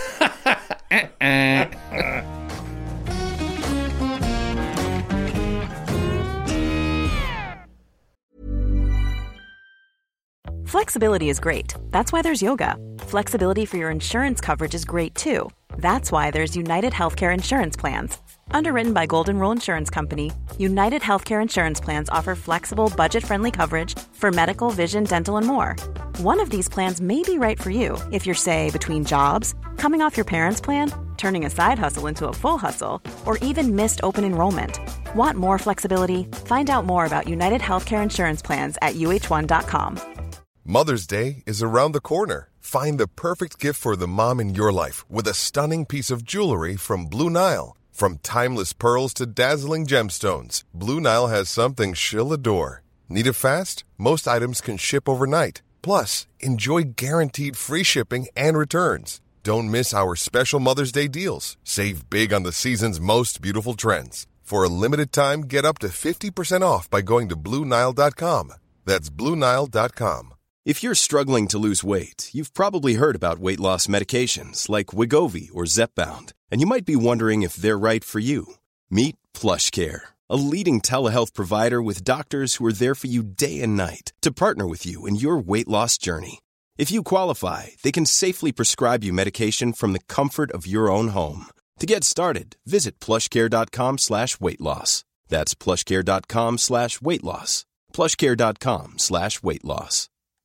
[SPEAKER 8] Flexibility is great. That's why there's yoga. Flexibility for your insurance coverage is great too. That's why there's United Healthcare Insurance Plans. Underwritten by Golden Rule Insurance Company, United Healthcare Insurance Plans offer flexible, budget-friendly coverage for medical, vision, dental, and more. One of these plans may be right for you if you're, say, between jobs, coming off your parents' plan, turning a side hustle into a full hustle, or even missed open enrollment. Want more flexibility? Find out more about United Healthcare Insurance Plans at U H one dot com.
[SPEAKER 9] Mother's Day is around the corner. Find the perfect gift for the mom in your life with a stunning piece of jewelry from Blue Nile. From timeless pearls to dazzling gemstones, Blue Nile has something she'll adore. Need it fast? Most items can ship overnight. Plus, enjoy guaranteed free shipping and returns. Don't miss our special Mother's Day deals. Save big on the season's most beautiful trends. For a limited time, get up to fifty percent off by going to Blue Nile dot com. That's Blue Nile dot com.
[SPEAKER 10] If you're struggling to lose weight, you've probably heard about weight loss medications like Wegovy or Zepbound, and you might be wondering if they're right for you. Meet PlushCare, a leading telehealth provider with doctors who are there for you day and night to partner with you in your weight loss journey. If you qualify, they can safely prescribe you medication from the comfort of your own home. To get started, visit plushcare.com slash weight loss. That's plushcare.com slash weight loss. plushcare.com slash weight loss.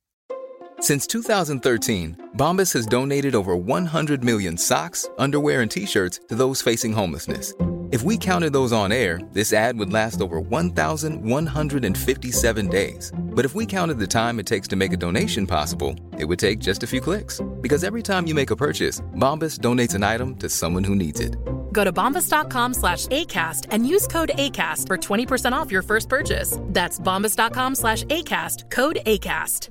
[SPEAKER 11] Since two thousand thirteen, Bombas has donated over one hundred million socks, underwear, and T-shirts to those facing homelessness. If we counted those on air, this ad would last over one thousand one hundred fifty-seven days. But if we counted the time it takes to make a donation possible, it would take just a few clicks. Because every time you make a purchase, Bombas donates an item to someone who needs it.
[SPEAKER 12] Go to bombas.com slash ACAST and use code ACAST for twenty percent off your first purchase. That's bombas.com slash ACAST, code ACAST.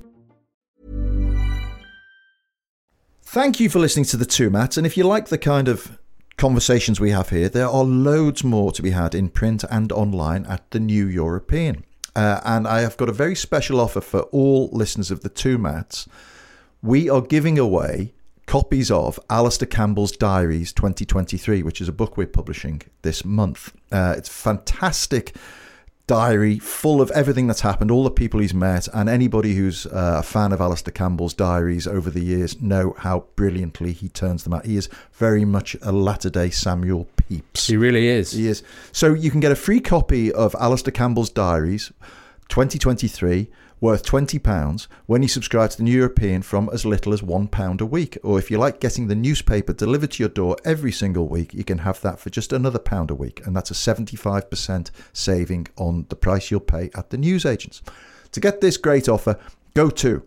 [SPEAKER 4] Thank you for listening to The Two Mats, and if you like the kind of conversations we have here, there are loads more to be had in print and online at The New European. Uh, and I have got a very special offer for all listeners of The Two Mats. We are giving away copies of Alistair Campbell's Diaries twenty twenty-three, which is a book we're publishing this month. Uh, it's a fantastic diary full of everything that's happened, all the people he's met, and anybody who's uh, a fan of Alistair Campbell's diaries over the years know how brilliantly he turns them out. He is very much a latter-day Samuel Pepys.
[SPEAKER 5] He really is.
[SPEAKER 4] He is. So you can get a free copy of Alistair Campbell's Diaries twenty twenty-three worth twenty pounds when you subscribe to The New European from as little as one pound a week. Or if you like getting the newspaper delivered to your door every single week, you can have that for just another pound a week. And that's a seventy-five percent saving on the price you'll pay at the newsagents. To get this great offer, go to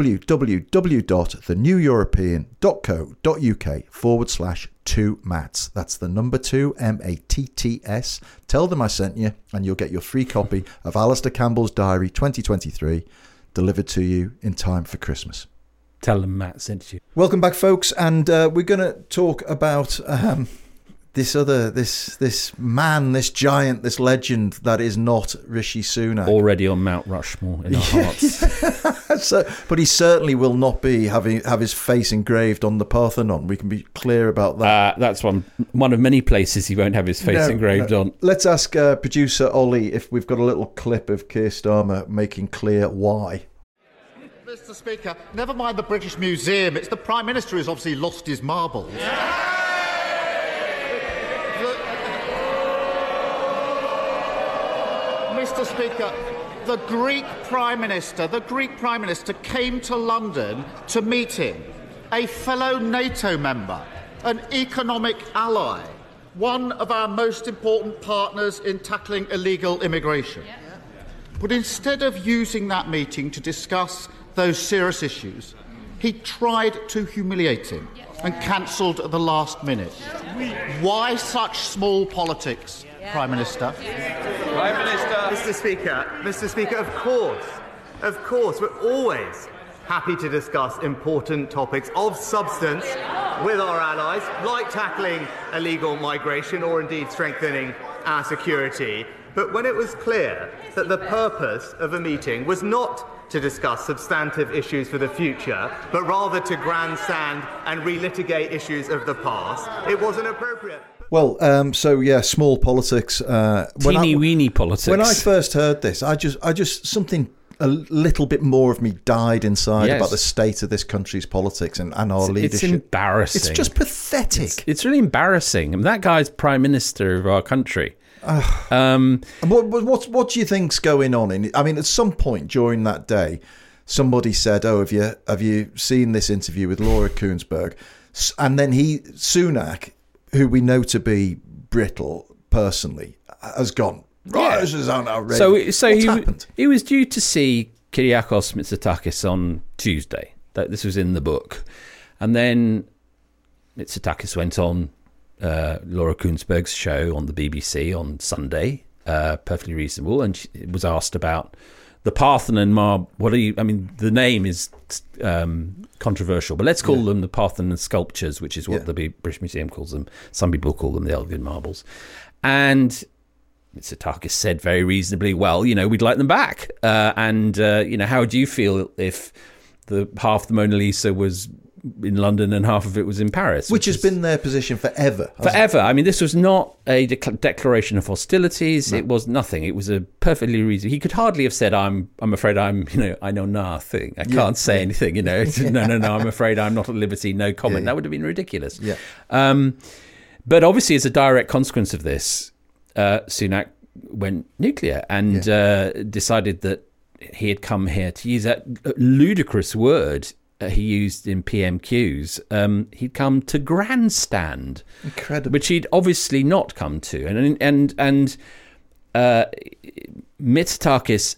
[SPEAKER 4] www.theneweuropean.co.uk forward slash two mats. That's the number two, M A T T S. Tell them I sent you, and you'll get your free copy of Alistair Campbell's Diary twenty twenty-three delivered to you in time for Christmas.
[SPEAKER 5] Tell them Matt sent you.
[SPEAKER 4] Welcome back, folks, and uh, we're going to talk about um, this other, this this man, this giant, this legend that is not Rishi Sunak.
[SPEAKER 5] Already on Mount Rushmore in our hearts.
[SPEAKER 4] So, but he certainly will not be having have his face engraved on the Parthenon. We can be clear about that.
[SPEAKER 5] Uh, that's one one of many places he won't have his face
[SPEAKER 4] no,
[SPEAKER 5] engraved
[SPEAKER 4] no.
[SPEAKER 5] on.
[SPEAKER 4] Let's ask uh, producer Ollie if we've got a little clip of Keir Starmer making clear why.
[SPEAKER 13] Mister Speaker, never mind the British Museum. It's the Prime Minister who's obviously lost his marbles. Yeah. Mister Speaker, the Greek Prime Minister, the Greek Prime Minister came to London to meet him, a fellow NATO member, an economic ally, one of our most important partners in tackling illegal immigration. Yeah. But instead of using that meeting to discuss those serious issues, he tried to humiliate him. Yes. and cancelled at the last minute. Why such small politics, Prime Minister?
[SPEAKER 14] Prime Minister. Mister Speaker, Mister Speaker, of course, of course, we're always happy to discuss important topics of substance with our allies, like tackling illegal migration or indeed strengthening our security. But when it was clear that the purpose of a meeting was not to discuss substantive issues for the future, but rather to grandstand and relitigate issues of the past, it wasn't appropriate.
[SPEAKER 4] Well, um, so yeah, small politics. Uh,
[SPEAKER 5] Teeny weeny politics.
[SPEAKER 4] When I first heard this, I just, I just something. A little bit more of me died inside
[SPEAKER 5] yes.
[SPEAKER 4] about the state of this country's politics and, and our
[SPEAKER 5] it's,
[SPEAKER 4] leadership.
[SPEAKER 5] It's embarrassing.
[SPEAKER 4] It's just pathetic.
[SPEAKER 5] It's, it's really embarrassing. I mean, that guy's Prime Minister of our country. um,
[SPEAKER 4] what, what, what do you think's going on? In, I mean, at some point during that day, somebody said, "Oh, have you have you seen this interview with Laura Kuenssberg?" And then he, Sunak, who we know to be brittle personally, has gone. Right,
[SPEAKER 5] yeah.
[SPEAKER 4] This is outrageous.
[SPEAKER 5] So, so
[SPEAKER 4] What's
[SPEAKER 5] he
[SPEAKER 4] happened?
[SPEAKER 5] he was due to see Kyriakos Mitsotakis on Tuesday. That this was in the book, and then Mitsotakis went on uh, Laura Kuenssberg's show on the B B C on Sunday. Uh, perfectly reasonable, and she was asked about the Parthenon marble. What are you? I mean, the name is um, controversial, but let's call yeah. them the Parthenon sculptures, which is what yeah. the British Museum calls them. Some people call them the Elgin marbles, and Mitsotakis said very reasonably, well, you know, we'd like them back. Uh, and, uh, you know, how do you feel if the half the Mona Lisa was in London and half of it was in Paris?
[SPEAKER 4] Which, which has
[SPEAKER 5] is,
[SPEAKER 4] been their position forever.
[SPEAKER 5] Forever. It? I mean, this was not a de- declaration of hostilities. No. It was nothing. It was a perfectly reasonable. He could hardly have said, I'm I'm afraid I'm, you know, I know nothing. I
[SPEAKER 4] yeah.
[SPEAKER 5] can't say
[SPEAKER 4] yeah.
[SPEAKER 5] anything, you know.
[SPEAKER 4] yeah.
[SPEAKER 5] No, no, no, I'm afraid I'm not at liberty. No comment. Yeah, yeah. That would have been ridiculous.
[SPEAKER 4] Yeah.
[SPEAKER 5] Um, but obviously, as a direct consequence of this, uh, Sunak went nuclear and yeah. uh, decided that he had come here to use that ludicrous word uh, he used in P M Qs. Um, he'd come to grandstand,
[SPEAKER 4] incredible,
[SPEAKER 5] which he'd obviously not come to. And and and uh, Mitsotakis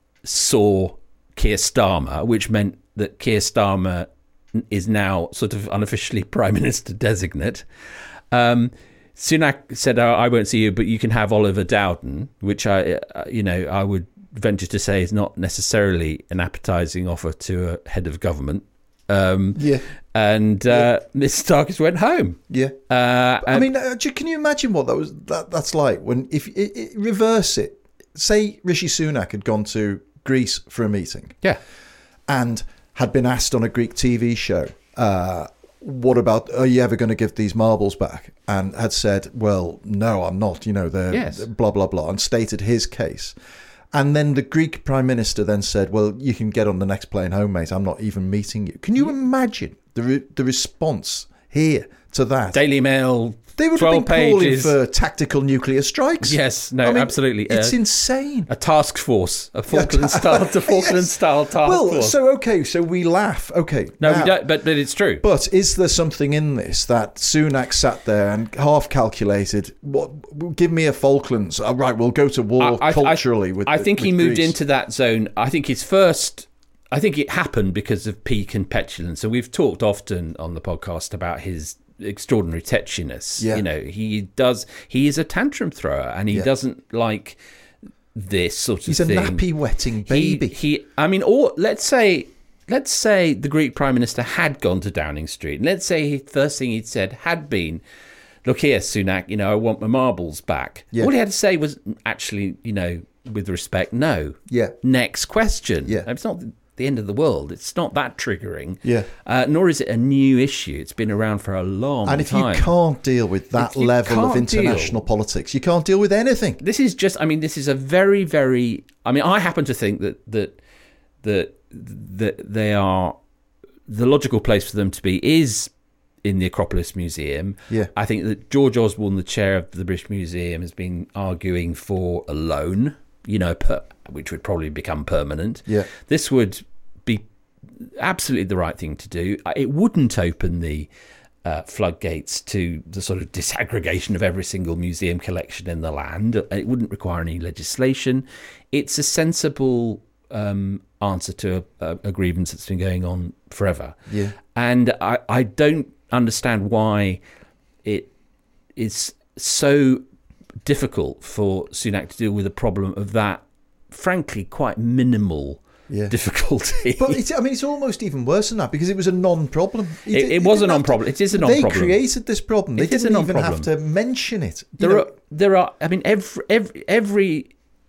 [SPEAKER 5] saw Keir Starmer, which meant that Keir Starmer is now sort of unofficially Prime Minister designate. Um, Sunak said, oh, I won't see you, but you can have Oliver Dowden, which I, uh, you know, I would venture to say is not necessarily an appetising offer to a head of government. Um,
[SPEAKER 4] yeah.
[SPEAKER 5] And uh, yeah. Mitsotakis went home.
[SPEAKER 4] Yeah.
[SPEAKER 5] Uh,
[SPEAKER 4] I mean, uh, can you imagine what that was? That, that's like when if it, it, reverse it. Say Rishi Sunak had gone to Greece for a meeting.
[SPEAKER 5] Yeah.
[SPEAKER 4] And had been asked on a Greek T V show. Uh, What about, are you ever going to give these marbles back? And had said, well, no, I'm not, you know, they're
[SPEAKER 5] yes.
[SPEAKER 4] blah, blah, blah, and stated his case. And then the Greek Prime Minister then said, well, you can get on the next plane home, mate. I'm not even meeting you. Can you imagine the re- the response here to that?
[SPEAKER 5] Daily Mail,
[SPEAKER 4] they would have been
[SPEAKER 5] pages.
[SPEAKER 4] calling for tactical nuclear strikes.
[SPEAKER 5] Yes, no,
[SPEAKER 4] I mean,
[SPEAKER 5] absolutely.
[SPEAKER 4] It's
[SPEAKER 5] uh,
[SPEAKER 4] insane.
[SPEAKER 5] A task force, a Falkland-style to Falkland-style
[SPEAKER 4] yes.
[SPEAKER 5] task
[SPEAKER 4] well,
[SPEAKER 5] force.
[SPEAKER 4] Well, so, okay, so we laugh. Okay.
[SPEAKER 5] No,
[SPEAKER 4] now,
[SPEAKER 5] we don't, but, but it's true.
[SPEAKER 4] But is there something in this that Sunak sat there and half calculated, what, give me a Falklands. All right, we'll go to war I, I,
[SPEAKER 5] I,
[SPEAKER 4] culturally with
[SPEAKER 5] I think
[SPEAKER 4] with
[SPEAKER 5] he moved
[SPEAKER 4] Greece.
[SPEAKER 5] into that zone. I think his first... I think it happened because of peak and petulance. And we've talked often on the podcast about his extraordinary tetchiness.
[SPEAKER 4] Yeah.
[SPEAKER 5] You know, he does, he is a tantrum thrower and he
[SPEAKER 4] yeah.
[SPEAKER 5] doesn't like this sort of
[SPEAKER 4] He's
[SPEAKER 5] thing.
[SPEAKER 4] He's a nappy wetting baby.
[SPEAKER 5] He, he I mean, or let's say, let's say the Greek Prime Minister had gone to Downing Street. And let's say the first thing he'd said had been, look here, Sunak, you know, I want my marbles back.
[SPEAKER 4] Yeah.
[SPEAKER 5] All he had to say was actually, you know, with respect, no.
[SPEAKER 4] Yeah.
[SPEAKER 5] Next question.
[SPEAKER 4] Yeah.
[SPEAKER 5] It's not the end of the world. It's not that triggering.
[SPEAKER 4] Yeah.
[SPEAKER 5] Uh, nor is it a new issue. It's been around for a long time.
[SPEAKER 4] And if time. you can't deal with that level of international deal, politics, you can't deal with anything.
[SPEAKER 5] This is just, I mean, this is a very, very, I mean, I happen to think that that that that they are, the logical place for them to be is in the Acropolis Museum.
[SPEAKER 4] Yeah.
[SPEAKER 5] I think that George Osborne, the chair of the British Museum, has been arguing for a loan, you know, per, which would probably become permanent.
[SPEAKER 4] Yeah.
[SPEAKER 5] This would be absolutely the right thing to do. It wouldn't open the uh, floodgates to the sort of disaggregation of every single museum collection in the land. It wouldn't require any legislation. It's a sensible um, answer to a, a grievance that's been going on forever.
[SPEAKER 4] Yeah.
[SPEAKER 5] And I, I don't understand why it is so difficult for Sunak to deal with a problem of that, frankly, quite minimal yeah. difficulty.
[SPEAKER 4] But it's, I mean, it's almost even worse than that because it was a non-problem.
[SPEAKER 5] It, it, it was a non-problem. To, it is a non-problem.
[SPEAKER 4] They created this problem. They
[SPEAKER 5] it
[SPEAKER 4] didn't even have to mention it. You
[SPEAKER 5] there
[SPEAKER 4] know?
[SPEAKER 5] are, there are. I mean, every every, every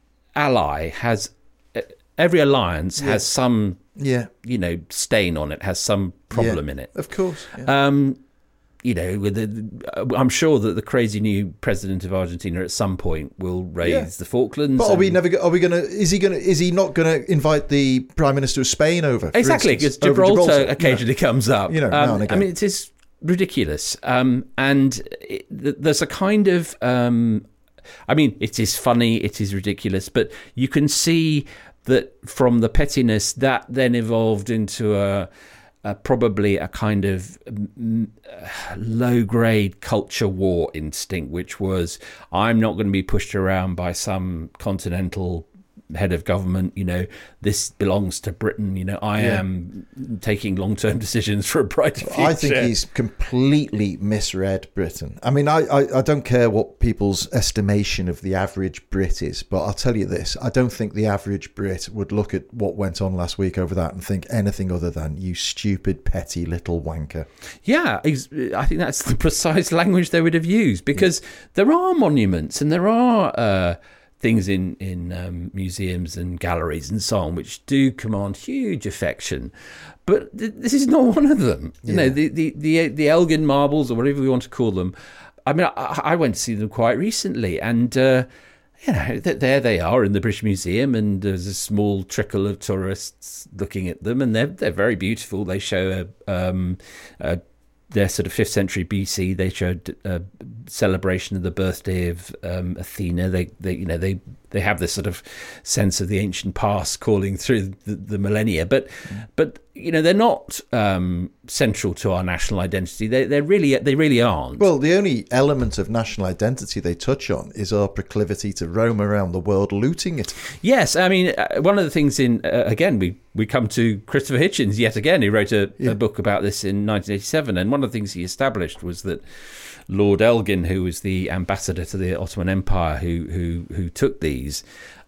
[SPEAKER 5] ally has, every alliance yeah. has some,
[SPEAKER 4] yeah.
[SPEAKER 5] you know, stain on it. Has some problem
[SPEAKER 4] yeah.
[SPEAKER 5] in it.
[SPEAKER 4] Of course. Yeah.
[SPEAKER 5] Um, you know, with the, I'm sure that the crazy new president of Argentina at some point will raise yeah. the Falklands.
[SPEAKER 4] But are we never? Are we going to? Is he going to? Is he not going to invite the Prime Minister of Spain over?
[SPEAKER 5] Exactly, because Gibraltar, Gibraltar occasionally
[SPEAKER 4] you know,
[SPEAKER 5] comes up.
[SPEAKER 4] You know,
[SPEAKER 5] um,
[SPEAKER 4] now and again.
[SPEAKER 5] I mean, it is ridiculous, um, and it, there's a kind of. Um, I mean, it is funny, it is ridiculous, but you can see that from the pettiness that then evolved into a. Uh, probably a kind of um, uh, low-grade culture war instinct, which was, I'm not going to be pushed around by some continental head of government, you know, this belongs to Britain, you know, I yeah. am taking long-term decisions for a brighter future.
[SPEAKER 4] I think he's completely misread Britain. I mean, I, I, I don't care what people's estimation of the average Brit is, but I'll tell you this, I don't think the average Brit would look at what went on last week over that and think anything other than, you stupid, petty little wanker.
[SPEAKER 5] Yeah, I think that's the precise language they would have used, because yeah. there are monuments and there are... Uh, things in in um, museums and galleries and so on, which do command huge affection, but th- this is not one of them. You yeah. know, the, the the the Elgin marbles, or whatever we want to call them. I mean, I, I went to see them quite recently, and uh, you know, th- there they are in the British Museum, and there's a small trickle of tourists looking at them, and they're they're very beautiful. They show a. Um, a They're sort of fifth century B C. They showed a celebration of the birthday of um, Athena. They, they, you know, they they have this sort of sense of the ancient past calling through the, the millennia. But, mm. but you know, they're not um, central to our national identity. They they really they really aren't.
[SPEAKER 4] Well, the only element of national identity they touch on is our proclivity to roam around the world looting it.
[SPEAKER 5] Yes, I mean, uh, one of the things in uh, again we. We come to Christopher Hitchens yet again. He wrote a, yeah. a book about this in nineteen eighty-seven, and one of the things he established was that Lord Elgin, who was the ambassador to the Ottoman Empire, who who who took these,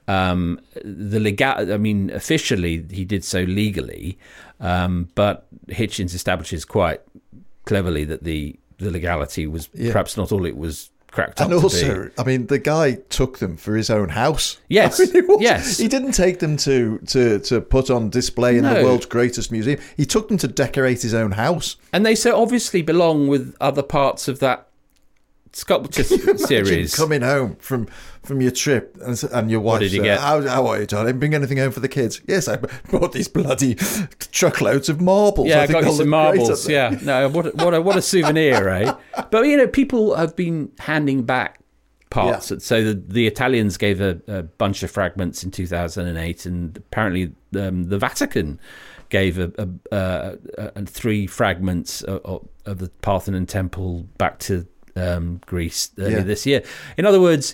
[SPEAKER 5] um, the legal. I mean, officially he did so legally, um, but Hitchens establishes quite cleverly that the the legality was yeah. perhaps not all it was. Cracked up
[SPEAKER 4] and also,
[SPEAKER 5] to be.
[SPEAKER 4] I mean, the guy took them for his own house.
[SPEAKER 5] Yes,
[SPEAKER 4] I mean, was,
[SPEAKER 5] yes.
[SPEAKER 4] He didn't take them to, to, to put on display in no. the world's greatest museum. He took them to decorate his own house.
[SPEAKER 5] And they so obviously belong with other parts of that sculpture series.
[SPEAKER 4] Coming home from from your trip and, and your wife
[SPEAKER 5] what did you
[SPEAKER 4] said,
[SPEAKER 5] get?
[SPEAKER 4] How, how are you, John? I didn't bring anything home for the kids. Yes, I brought these bloody truckloads of marbles.
[SPEAKER 5] Yeah,
[SPEAKER 4] I,
[SPEAKER 5] I got you some marbles. Yeah, no, what a, what a, what a souvenir, eh? But you know, people have been handing back parts. Yeah. So the, the Italians gave a, a bunch of fragments in two thousand eight, and apparently um, the Vatican gave a, a, a, a three fragments of, of the Parthenon Temple back to um, Greece earlier yeah. this year. In other words,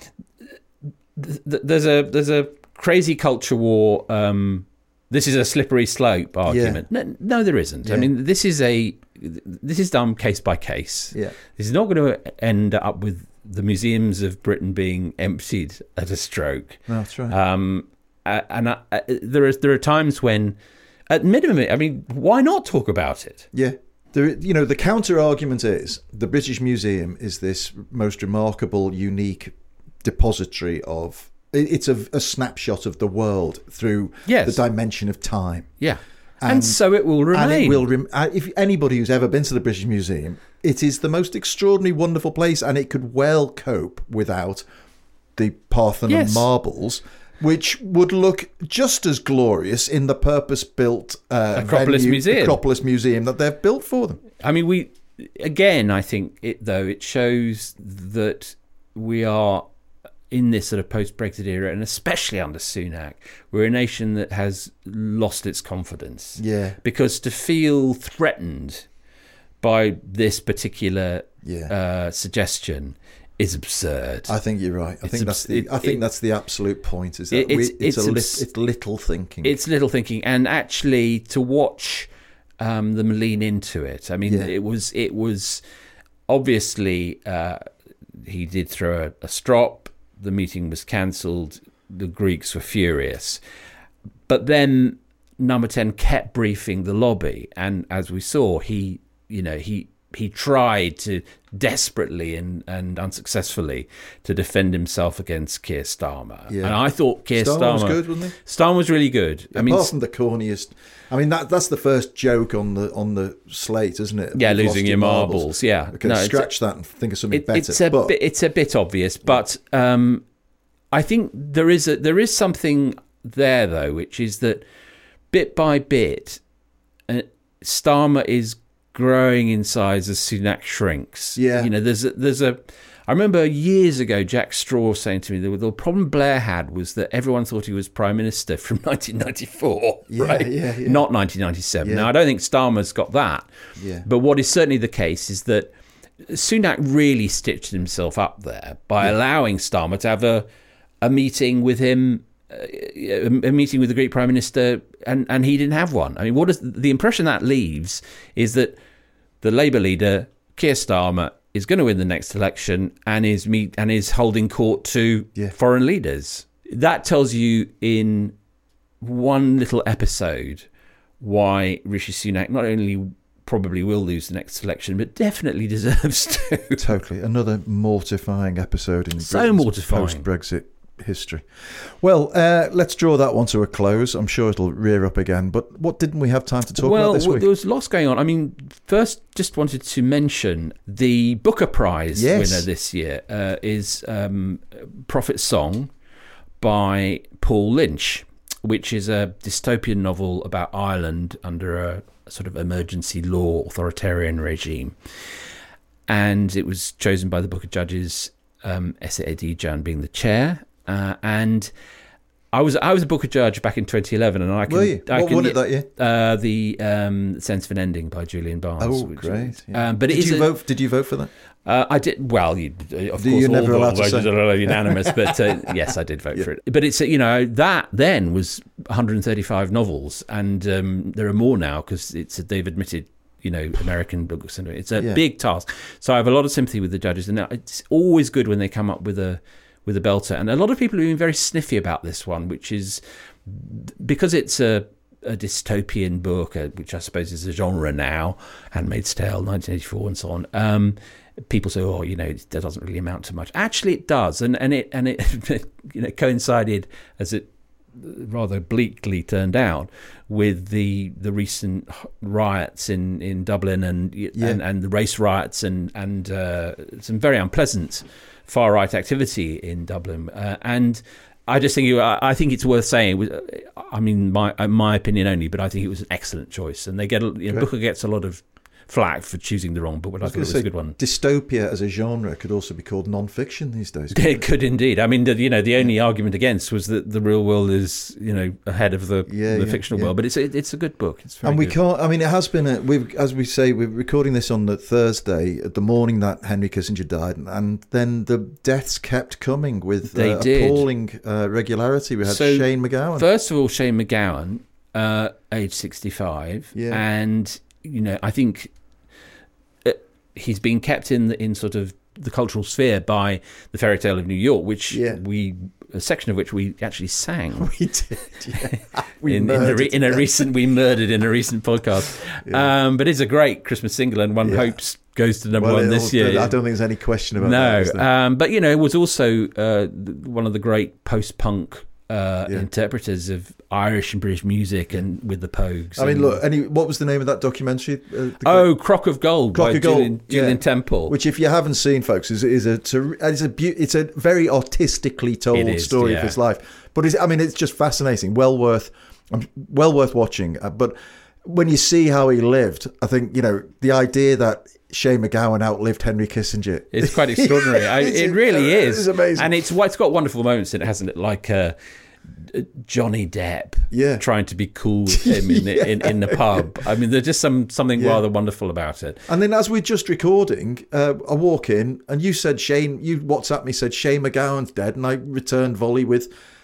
[SPEAKER 5] th- th- there's a there's a crazy culture war. Um, this is a slippery slope argument. Yeah. No, no, there isn't. Yeah. I mean, this is a this is done case by case.
[SPEAKER 4] Yeah.
[SPEAKER 5] This is not going to end up with the museums of Britain being emptied at a stroke.
[SPEAKER 4] No, that's right.
[SPEAKER 5] Um, and I, I, there is there are times when, at minimum, I mean, why not talk about it?
[SPEAKER 4] Yeah. There, you know, the counter argument is the British Museum is this most remarkable, unique depository of. It's a, a snapshot of the world through
[SPEAKER 5] yes.
[SPEAKER 4] the dimension of time.
[SPEAKER 5] Yeah. And, and so it will remain.
[SPEAKER 4] And it will rem- if anybody who's ever been to the British Museum, it is the most extraordinary, wonderful place, and it could well cope without the Parthenon
[SPEAKER 5] yes.
[SPEAKER 4] marbles, which would look just as glorious in the purpose-built uh,
[SPEAKER 5] Acropolis
[SPEAKER 4] venue,
[SPEAKER 5] Museum.
[SPEAKER 4] Acropolis Museum that they've built for them.
[SPEAKER 5] I mean, we again, I think it though it shows that we are in this sort of post-Brexit era, and especially under Sunak, we're a nation that has lost its confidence.
[SPEAKER 4] Yeah.
[SPEAKER 5] Because to feel threatened by this particular
[SPEAKER 4] yeah.
[SPEAKER 5] uh, suggestion is absurd.
[SPEAKER 4] I think you're right. I
[SPEAKER 5] it's
[SPEAKER 4] think that's the.
[SPEAKER 5] it,
[SPEAKER 4] I think
[SPEAKER 5] it,
[SPEAKER 4] that's the absolute point. Is that
[SPEAKER 5] it, it's,
[SPEAKER 4] we, it's,
[SPEAKER 5] it's,
[SPEAKER 4] a
[SPEAKER 5] abs-
[SPEAKER 4] li- it's little thinking.
[SPEAKER 5] It's little thinking, and actually to watch um, them lean into it. I mean,
[SPEAKER 4] Yeah.
[SPEAKER 5] it was it was obviously uh, he did throw a, a strop. The meeting was cancelled. The Greeks were furious, but then Number ten kept briefing the lobby, and as we saw, he you know he. He tried to desperately and, and unsuccessfully to defend himself against Keir Starmer.
[SPEAKER 4] Yeah.
[SPEAKER 5] And I thought Keir
[SPEAKER 4] Starmer
[SPEAKER 5] Starmer...
[SPEAKER 4] was good, wasn't he?
[SPEAKER 5] Starmer was really good. I
[SPEAKER 4] Apart
[SPEAKER 5] mean,
[SPEAKER 4] from the corniest... I mean, that that's the first joke on the on the slate, isn't it?
[SPEAKER 5] yeah,
[SPEAKER 4] You've
[SPEAKER 5] losing
[SPEAKER 4] lost
[SPEAKER 5] your marbles. Yeah.
[SPEAKER 4] Okay,
[SPEAKER 5] No, it's
[SPEAKER 4] scratch
[SPEAKER 5] a-
[SPEAKER 4] that and think of something
[SPEAKER 5] it-
[SPEAKER 4] better.
[SPEAKER 5] It's a,
[SPEAKER 4] but,
[SPEAKER 5] bit, it's a bit obvious, but um, I think there is a, there is something there, though, which is that bit by bit, uh, Starmer is growing in size as Sunak shrinks.
[SPEAKER 4] Yeah.
[SPEAKER 5] You know, there's a, there's a... I remember years ago Jack Straw saying to me the, the problem Blair had was that everyone thought he was Prime Minister from nineteen ninety-four,
[SPEAKER 4] Yeah,
[SPEAKER 5] right?
[SPEAKER 4] yeah, yeah.
[SPEAKER 5] Not nineteen ninety-seven.
[SPEAKER 4] Yeah.
[SPEAKER 5] Now, I don't think Starmer's got that.
[SPEAKER 4] Yeah.
[SPEAKER 5] But what is certainly the case is that Sunak really stitched himself up there by
[SPEAKER 4] Yeah.
[SPEAKER 5] allowing Starmer to have a, a meeting with him, uh, a, a meeting with the Greek Prime Minister, and, and he didn't have one. I mean, what is the impression that leaves is that the Labour leader, Keir Starmer, is going to win the next election and is meet and is holding court to
[SPEAKER 4] Yeah.
[SPEAKER 5] foreign leaders. That tells you in one little episode why Rishi Sunak not only probably will lose the next election, but definitely deserves to.
[SPEAKER 4] Totally. Another mortifying episode in
[SPEAKER 5] So
[SPEAKER 4] Britain's
[SPEAKER 5] mortifying.
[SPEAKER 4] post-Brexit history. Well, uh, let's draw that one to a close. I'm sure it'll rear up again. But what didn't we have time to talk
[SPEAKER 5] well,
[SPEAKER 4] about this
[SPEAKER 5] w-
[SPEAKER 4] week?
[SPEAKER 5] there was lots going on. I mean, first, just wanted to mention the Booker Prize
[SPEAKER 4] Yes.
[SPEAKER 5] winner this year uh, is um, Prophet Song by Paul Lynch, which is a dystopian novel about Ireland under a sort of emergency law authoritarian regime. And it was chosen by the Booker judges, um, Esa Edijan being the chair. Uh, and I was I was a Booker judge back in twenty eleven, and I can.
[SPEAKER 4] Were you?
[SPEAKER 5] I
[SPEAKER 4] What
[SPEAKER 5] can,
[SPEAKER 4] won it that year?
[SPEAKER 5] Uh, the um, Sense of an Ending by Julian Barnes.
[SPEAKER 4] Oh,
[SPEAKER 5] which-
[SPEAKER 4] great! Yeah.
[SPEAKER 5] Um, but it
[SPEAKER 4] did
[SPEAKER 5] is
[SPEAKER 4] you
[SPEAKER 5] a-
[SPEAKER 4] vote? Did you vote for that?
[SPEAKER 5] Uh, I did. Well, you, of
[SPEAKER 4] Do
[SPEAKER 5] course,
[SPEAKER 4] you never
[SPEAKER 5] all
[SPEAKER 4] allowed
[SPEAKER 5] the
[SPEAKER 4] to
[SPEAKER 5] votes
[SPEAKER 4] say?
[SPEAKER 5] are unanimous, but uh, yes, I did vote
[SPEAKER 4] Yeah.
[SPEAKER 5] for it. But it's uh, you know that then was one hundred thirty-five novels, and um, there are more now because it's they've admitted. You know, American books. And it's a
[SPEAKER 4] Yeah.
[SPEAKER 5] big task. So I have a lot of sympathy with the judges, and it's always good when they come up with a with a belter. And a lot of people have been very sniffy about this one, which is because it's a, a dystopian book, uh, which I suppose is a genre now. Handmaid's Tale, nineteen eighty-four, and so on. Um, people say, "Oh, you know, that doesn't really amount to much." Actually, it does, and and it and it you know coincided as it rather bleakly turned out with the the recent riots in, in Dublin and,
[SPEAKER 4] Yeah.
[SPEAKER 5] and and the race riots and and uh, some very unpleasant far right activity in Dublin, uh, and I just think it, I I think it's worth saying. It was, I mean, my my opinion only, but I think it was an excellent choice, and they get a, you know,
[SPEAKER 4] Great.
[SPEAKER 5] Booker gets a lot of flack for choosing the wrong book, but I,
[SPEAKER 4] I was
[SPEAKER 5] thought
[SPEAKER 4] going
[SPEAKER 5] it
[SPEAKER 4] to
[SPEAKER 5] was a
[SPEAKER 4] say,
[SPEAKER 5] good one.
[SPEAKER 4] dystopia as a genre could also be called non-fiction these days. couldn't
[SPEAKER 5] It could indeed. I mean, the, you know, the only argument against was that the real world is, you know, ahead of the
[SPEAKER 4] Yeah,
[SPEAKER 5] the
[SPEAKER 4] yeah,
[SPEAKER 5] fictional
[SPEAKER 4] yeah.
[SPEAKER 5] world. But it's a, it's a good book. It's very
[SPEAKER 4] And we
[SPEAKER 5] good.
[SPEAKER 4] can't. I mean, it has been. A, we've, as we say, we're recording this on the Thursday, at the morning that Henry Kissinger died, and then the deaths kept coming with
[SPEAKER 5] They
[SPEAKER 4] uh,
[SPEAKER 5] did.
[SPEAKER 4] appalling uh, regularity. We had
[SPEAKER 5] So,
[SPEAKER 4] Shane McGowan.
[SPEAKER 5] First of all, Shane McGowan, uh, age sixty-five,
[SPEAKER 4] Yeah.
[SPEAKER 5] and you know, I think uh, he's been kept in the, in sort of the cultural sphere by the Fairy Tale of New York, which
[SPEAKER 4] Yeah.
[SPEAKER 5] we a section of which we actually sang.
[SPEAKER 4] We did. Yeah. We
[SPEAKER 5] in, in, a re,
[SPEAKER 4] murdered.
[SPEAKER 5] in a recent, we murdered in a recent podcast.
[SPEAKER 4] Yeah.
[SPEAKER 5] Um, but it's a great Christmas single, and one
[SPEAKER 4] Yeah.
[SPEAKER 5] hopes goes to number
[SPEAKER 4] Well,
[SPEAKER 5] one this
[SPEAKER 4] it'll-
[SPEAKER 5] year.
[SPEAKER 4] I don't think there's any question about that.
[SPEAKER 5] No,
[SPEAKER 4] is there?
[SPEAKER 5] um, but you know, it was also uh, th- one of the great post-punk uh,
[SPEAKER 4] Yeah.
[SPEAKER 5] interpreters of Irish and British music, and with the Pogues.
[SPEAKER 4] I mean,
[SPEAKER 5] and-
[SPEAKER 4] look. Any, what was the name of that documentary? Uh, the
[SPEAKER 5] oh, Crock of Gold
[SPEAKER 4] Crock
[SPEAKER 5] by
[SPEAKER 4] of Gold,
[SPEAKER 5] Julian, Julian
[SPEAKER 4] yeah.
[SPEAKER 5] Temple.
[SPEAKER 4] Which, if you haven't seen, folks, is is a it's a it's a, beau- it's a very artistically told
[SPEAKER 5] It is,
[SPEAKER 4] story
[SPEAKER 5] yeah.
[SPEAKER 4] of his life. But it's, I mean, it's just fascinating. Well worth, um, well worth watching. Uh, but when you see how he lived, I think you know the idea that Shane McGowan outlived Henry Kissinger.
[SPEAKER 5] It's quite extraordinary. I,
[SPEAKER 4] It's-
[SPEAKER 5] it really is.
[SPEAKER 4] It's amazing.
[SPEAKER 5] And it's well, it's got wonderful moments in it, hasn't it? Like uh, Johnny Depp
[SPEAKER 4] Yeah.
[SPEAKER 5] trying to be cool with him in, the, in, in the pub. I mean, there's just some something
[SPEAKER 4] Yeah.
[SPEAKER 5] rather wonderful about it.
[SPEAKER 4] And then, as we're just recording, uh, I walk in, and you said Shane. You WhatsApp me said Shane McGowan's dead, and I returned volley with,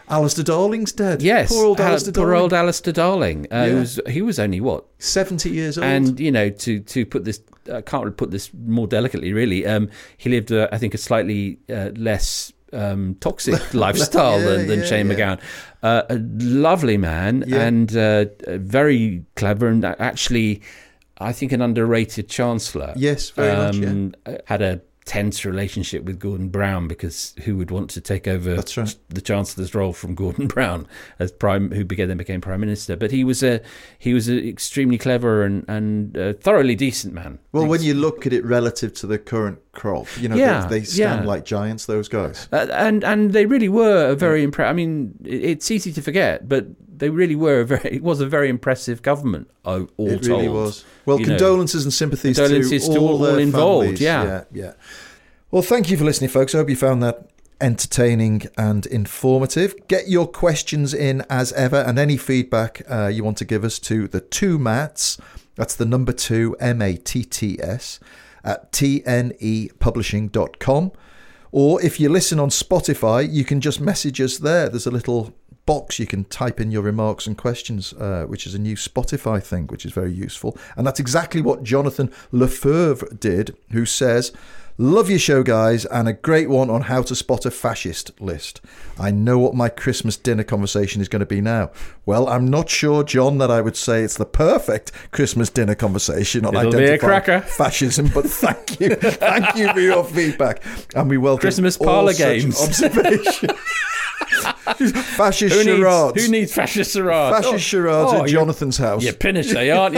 [SPEAKER 4] Alistair Darling's dead.
[SPEAKER 5] Yes,
[SPEAKER 4] poor old
[SPEAKER 5] Al-
[SPEAKER 4] Alistair
[SPEAKER 5] poor
[SPEAKER 4] Darling.
[SPEAKER 5] old Alistair Darling. Uh,
[SPEAKER 4] Yeah.
[SPEAKER 5] he, was, he was only what
[SPEAKER 4] seventy years old,
[SPEAKER 5] and you know to to put this, I can't really put this more delicately. Really, um, he lived, uh, I think, a slightly uh, less um, toxic lifestyle
[SPEAKER 4] Yeah,
[SPEAKER 5] than, than
[SPEAKER 4] yeah,
[SPEAKER 5] Shane
[SPEAKER 4] yeah.
[SPEAKER 5] MacGowan. Uh, a lovely man
[SPEAKER 4] Yeah.
[SPEAKER 5] and uh, very clever, and actually, I think, an underrated chancellor.
[SPEAKER 4] Yes, very much,
[SPEAKER 5] yeah. Had a tense relationship with Gordon Brown, because who would want to take over
[SPEAKER 4] That's right.
[SPEAKER 5] the Chancellor's role from Gordon Brown as prime, who began, then became Prime Minister. But he was a he was an extremely clever and and uh, thoroughly decent man.
[SPEAKER 4] Well, when you look at it relative to the current crop, you know,
[SPEAKER 5] Yeah,
[SPEAKER 4] they, they stand
[SPEAKER 5] yeah.
[SPEAKER 4] like giants, those guys.
[SPEAKER 5] Uh, and and they really were a very impressive. I mean, it, it's easy to forget, but they really were a very. It was a very impressive government. All
[SPEAKER 4] It
[SPEAKER 5] told.
[SPEAKER 4] really was. Well,
[SPEAKER 5] You know,
[SPEAKER 4] condolences and sympathies,
[SPEAKER 5] condolences
[SPEAKER 4] to
[SPEAKER 5] to
[SPEAKER 4] all,
[SPEAKER 5] all
[SPEAKER 4] their
[SPEAKER 5] involved,
[SPEAKER 4] families.
[SPEAKER 5] yeah.
[SPEAKER 4] yeah, yeah. Well, thank you for listening, folks. I hope you found that entertaining and informative. Get your questions in as ever, and any feedback uh, you want to give us to the two Matts. That's the number two, M A T T S, at T N E publishing dot com. Or if you listen on Spotify, you can just message us there. There's a little box you can type in your remarks and questions, uh, which is a new Spotify thing, which is very useful. And that's exactly what Jonathan Lefebvre did, who says, "Love your show, guys, and a great one on how to spot a fascist list. I know what my Christmas dinner conversation is going to be now. Well, I'm not sure, John, that I would say it's the perfect Christmas dinner conversation on
[SPEAKER 5] It'll be a
[SPEAKER 4] identifying
[SPEAKER 5] cracker.
[SPEAKER 4] fascism, but thank you. Thank you for your feedback. And we welcome
[SPEAKER 5] Christmas
[SPEAKER 4] all
[SPEAKER 5] parlour
[SPEAKER 4] such
[SPEAKER 5] games.
[SPEAKER 4] observation. Fascist
[SPEAKER 5] Who needs,
[SPEAKER 4] charades.
[SPEAKER 5] who needs fascist charades?
[SPEAKER 4] Fascist charades
[SPEAKER 5] oh,
[SPEAKER 4] at Jonathan's house.
[SPEAKER 5] You're Pinochet, aren't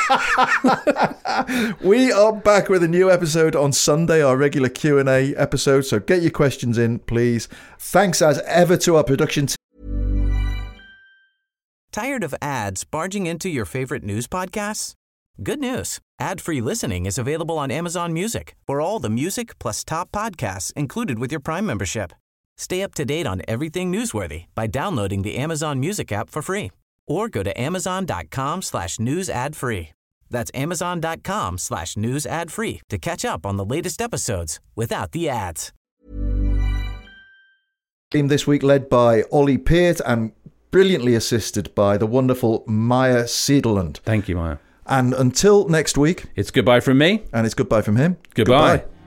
[SPEAKER 5] you?
[SPEAKER 4] We are back with a new episode on Sunday, our regular Q and A episode. So get your questions in, please. Thanks as ever to our production team.
[SPEAKER 15] Tired of ads barging into your favorite news podcasts? Good news. Ad-free listening is available on Amazon Music for all the music plus top podcasts included with your Prime membership. Stay up to date on everything newsworthy by downloading the Amazon Music app for free or go to amazon.com slash news ad free. That's amazon.com slash news ad free to catch up on the latest episodes without the ads.
[SPEAKER 4] Team this week led by Ollie Peart and brilliantly assisted by the wonderful Maya Sederland.
[SPEAKER 5] Thank you, Maya.
[SPEAKER 4] And until next week,
[SPEAKER 5] it's goodbye from me.
[SPEAKER 4] And it's goodbye from him.
[SPEAKER 5] Goodbye.
[SPEAKER 4] Goodbye.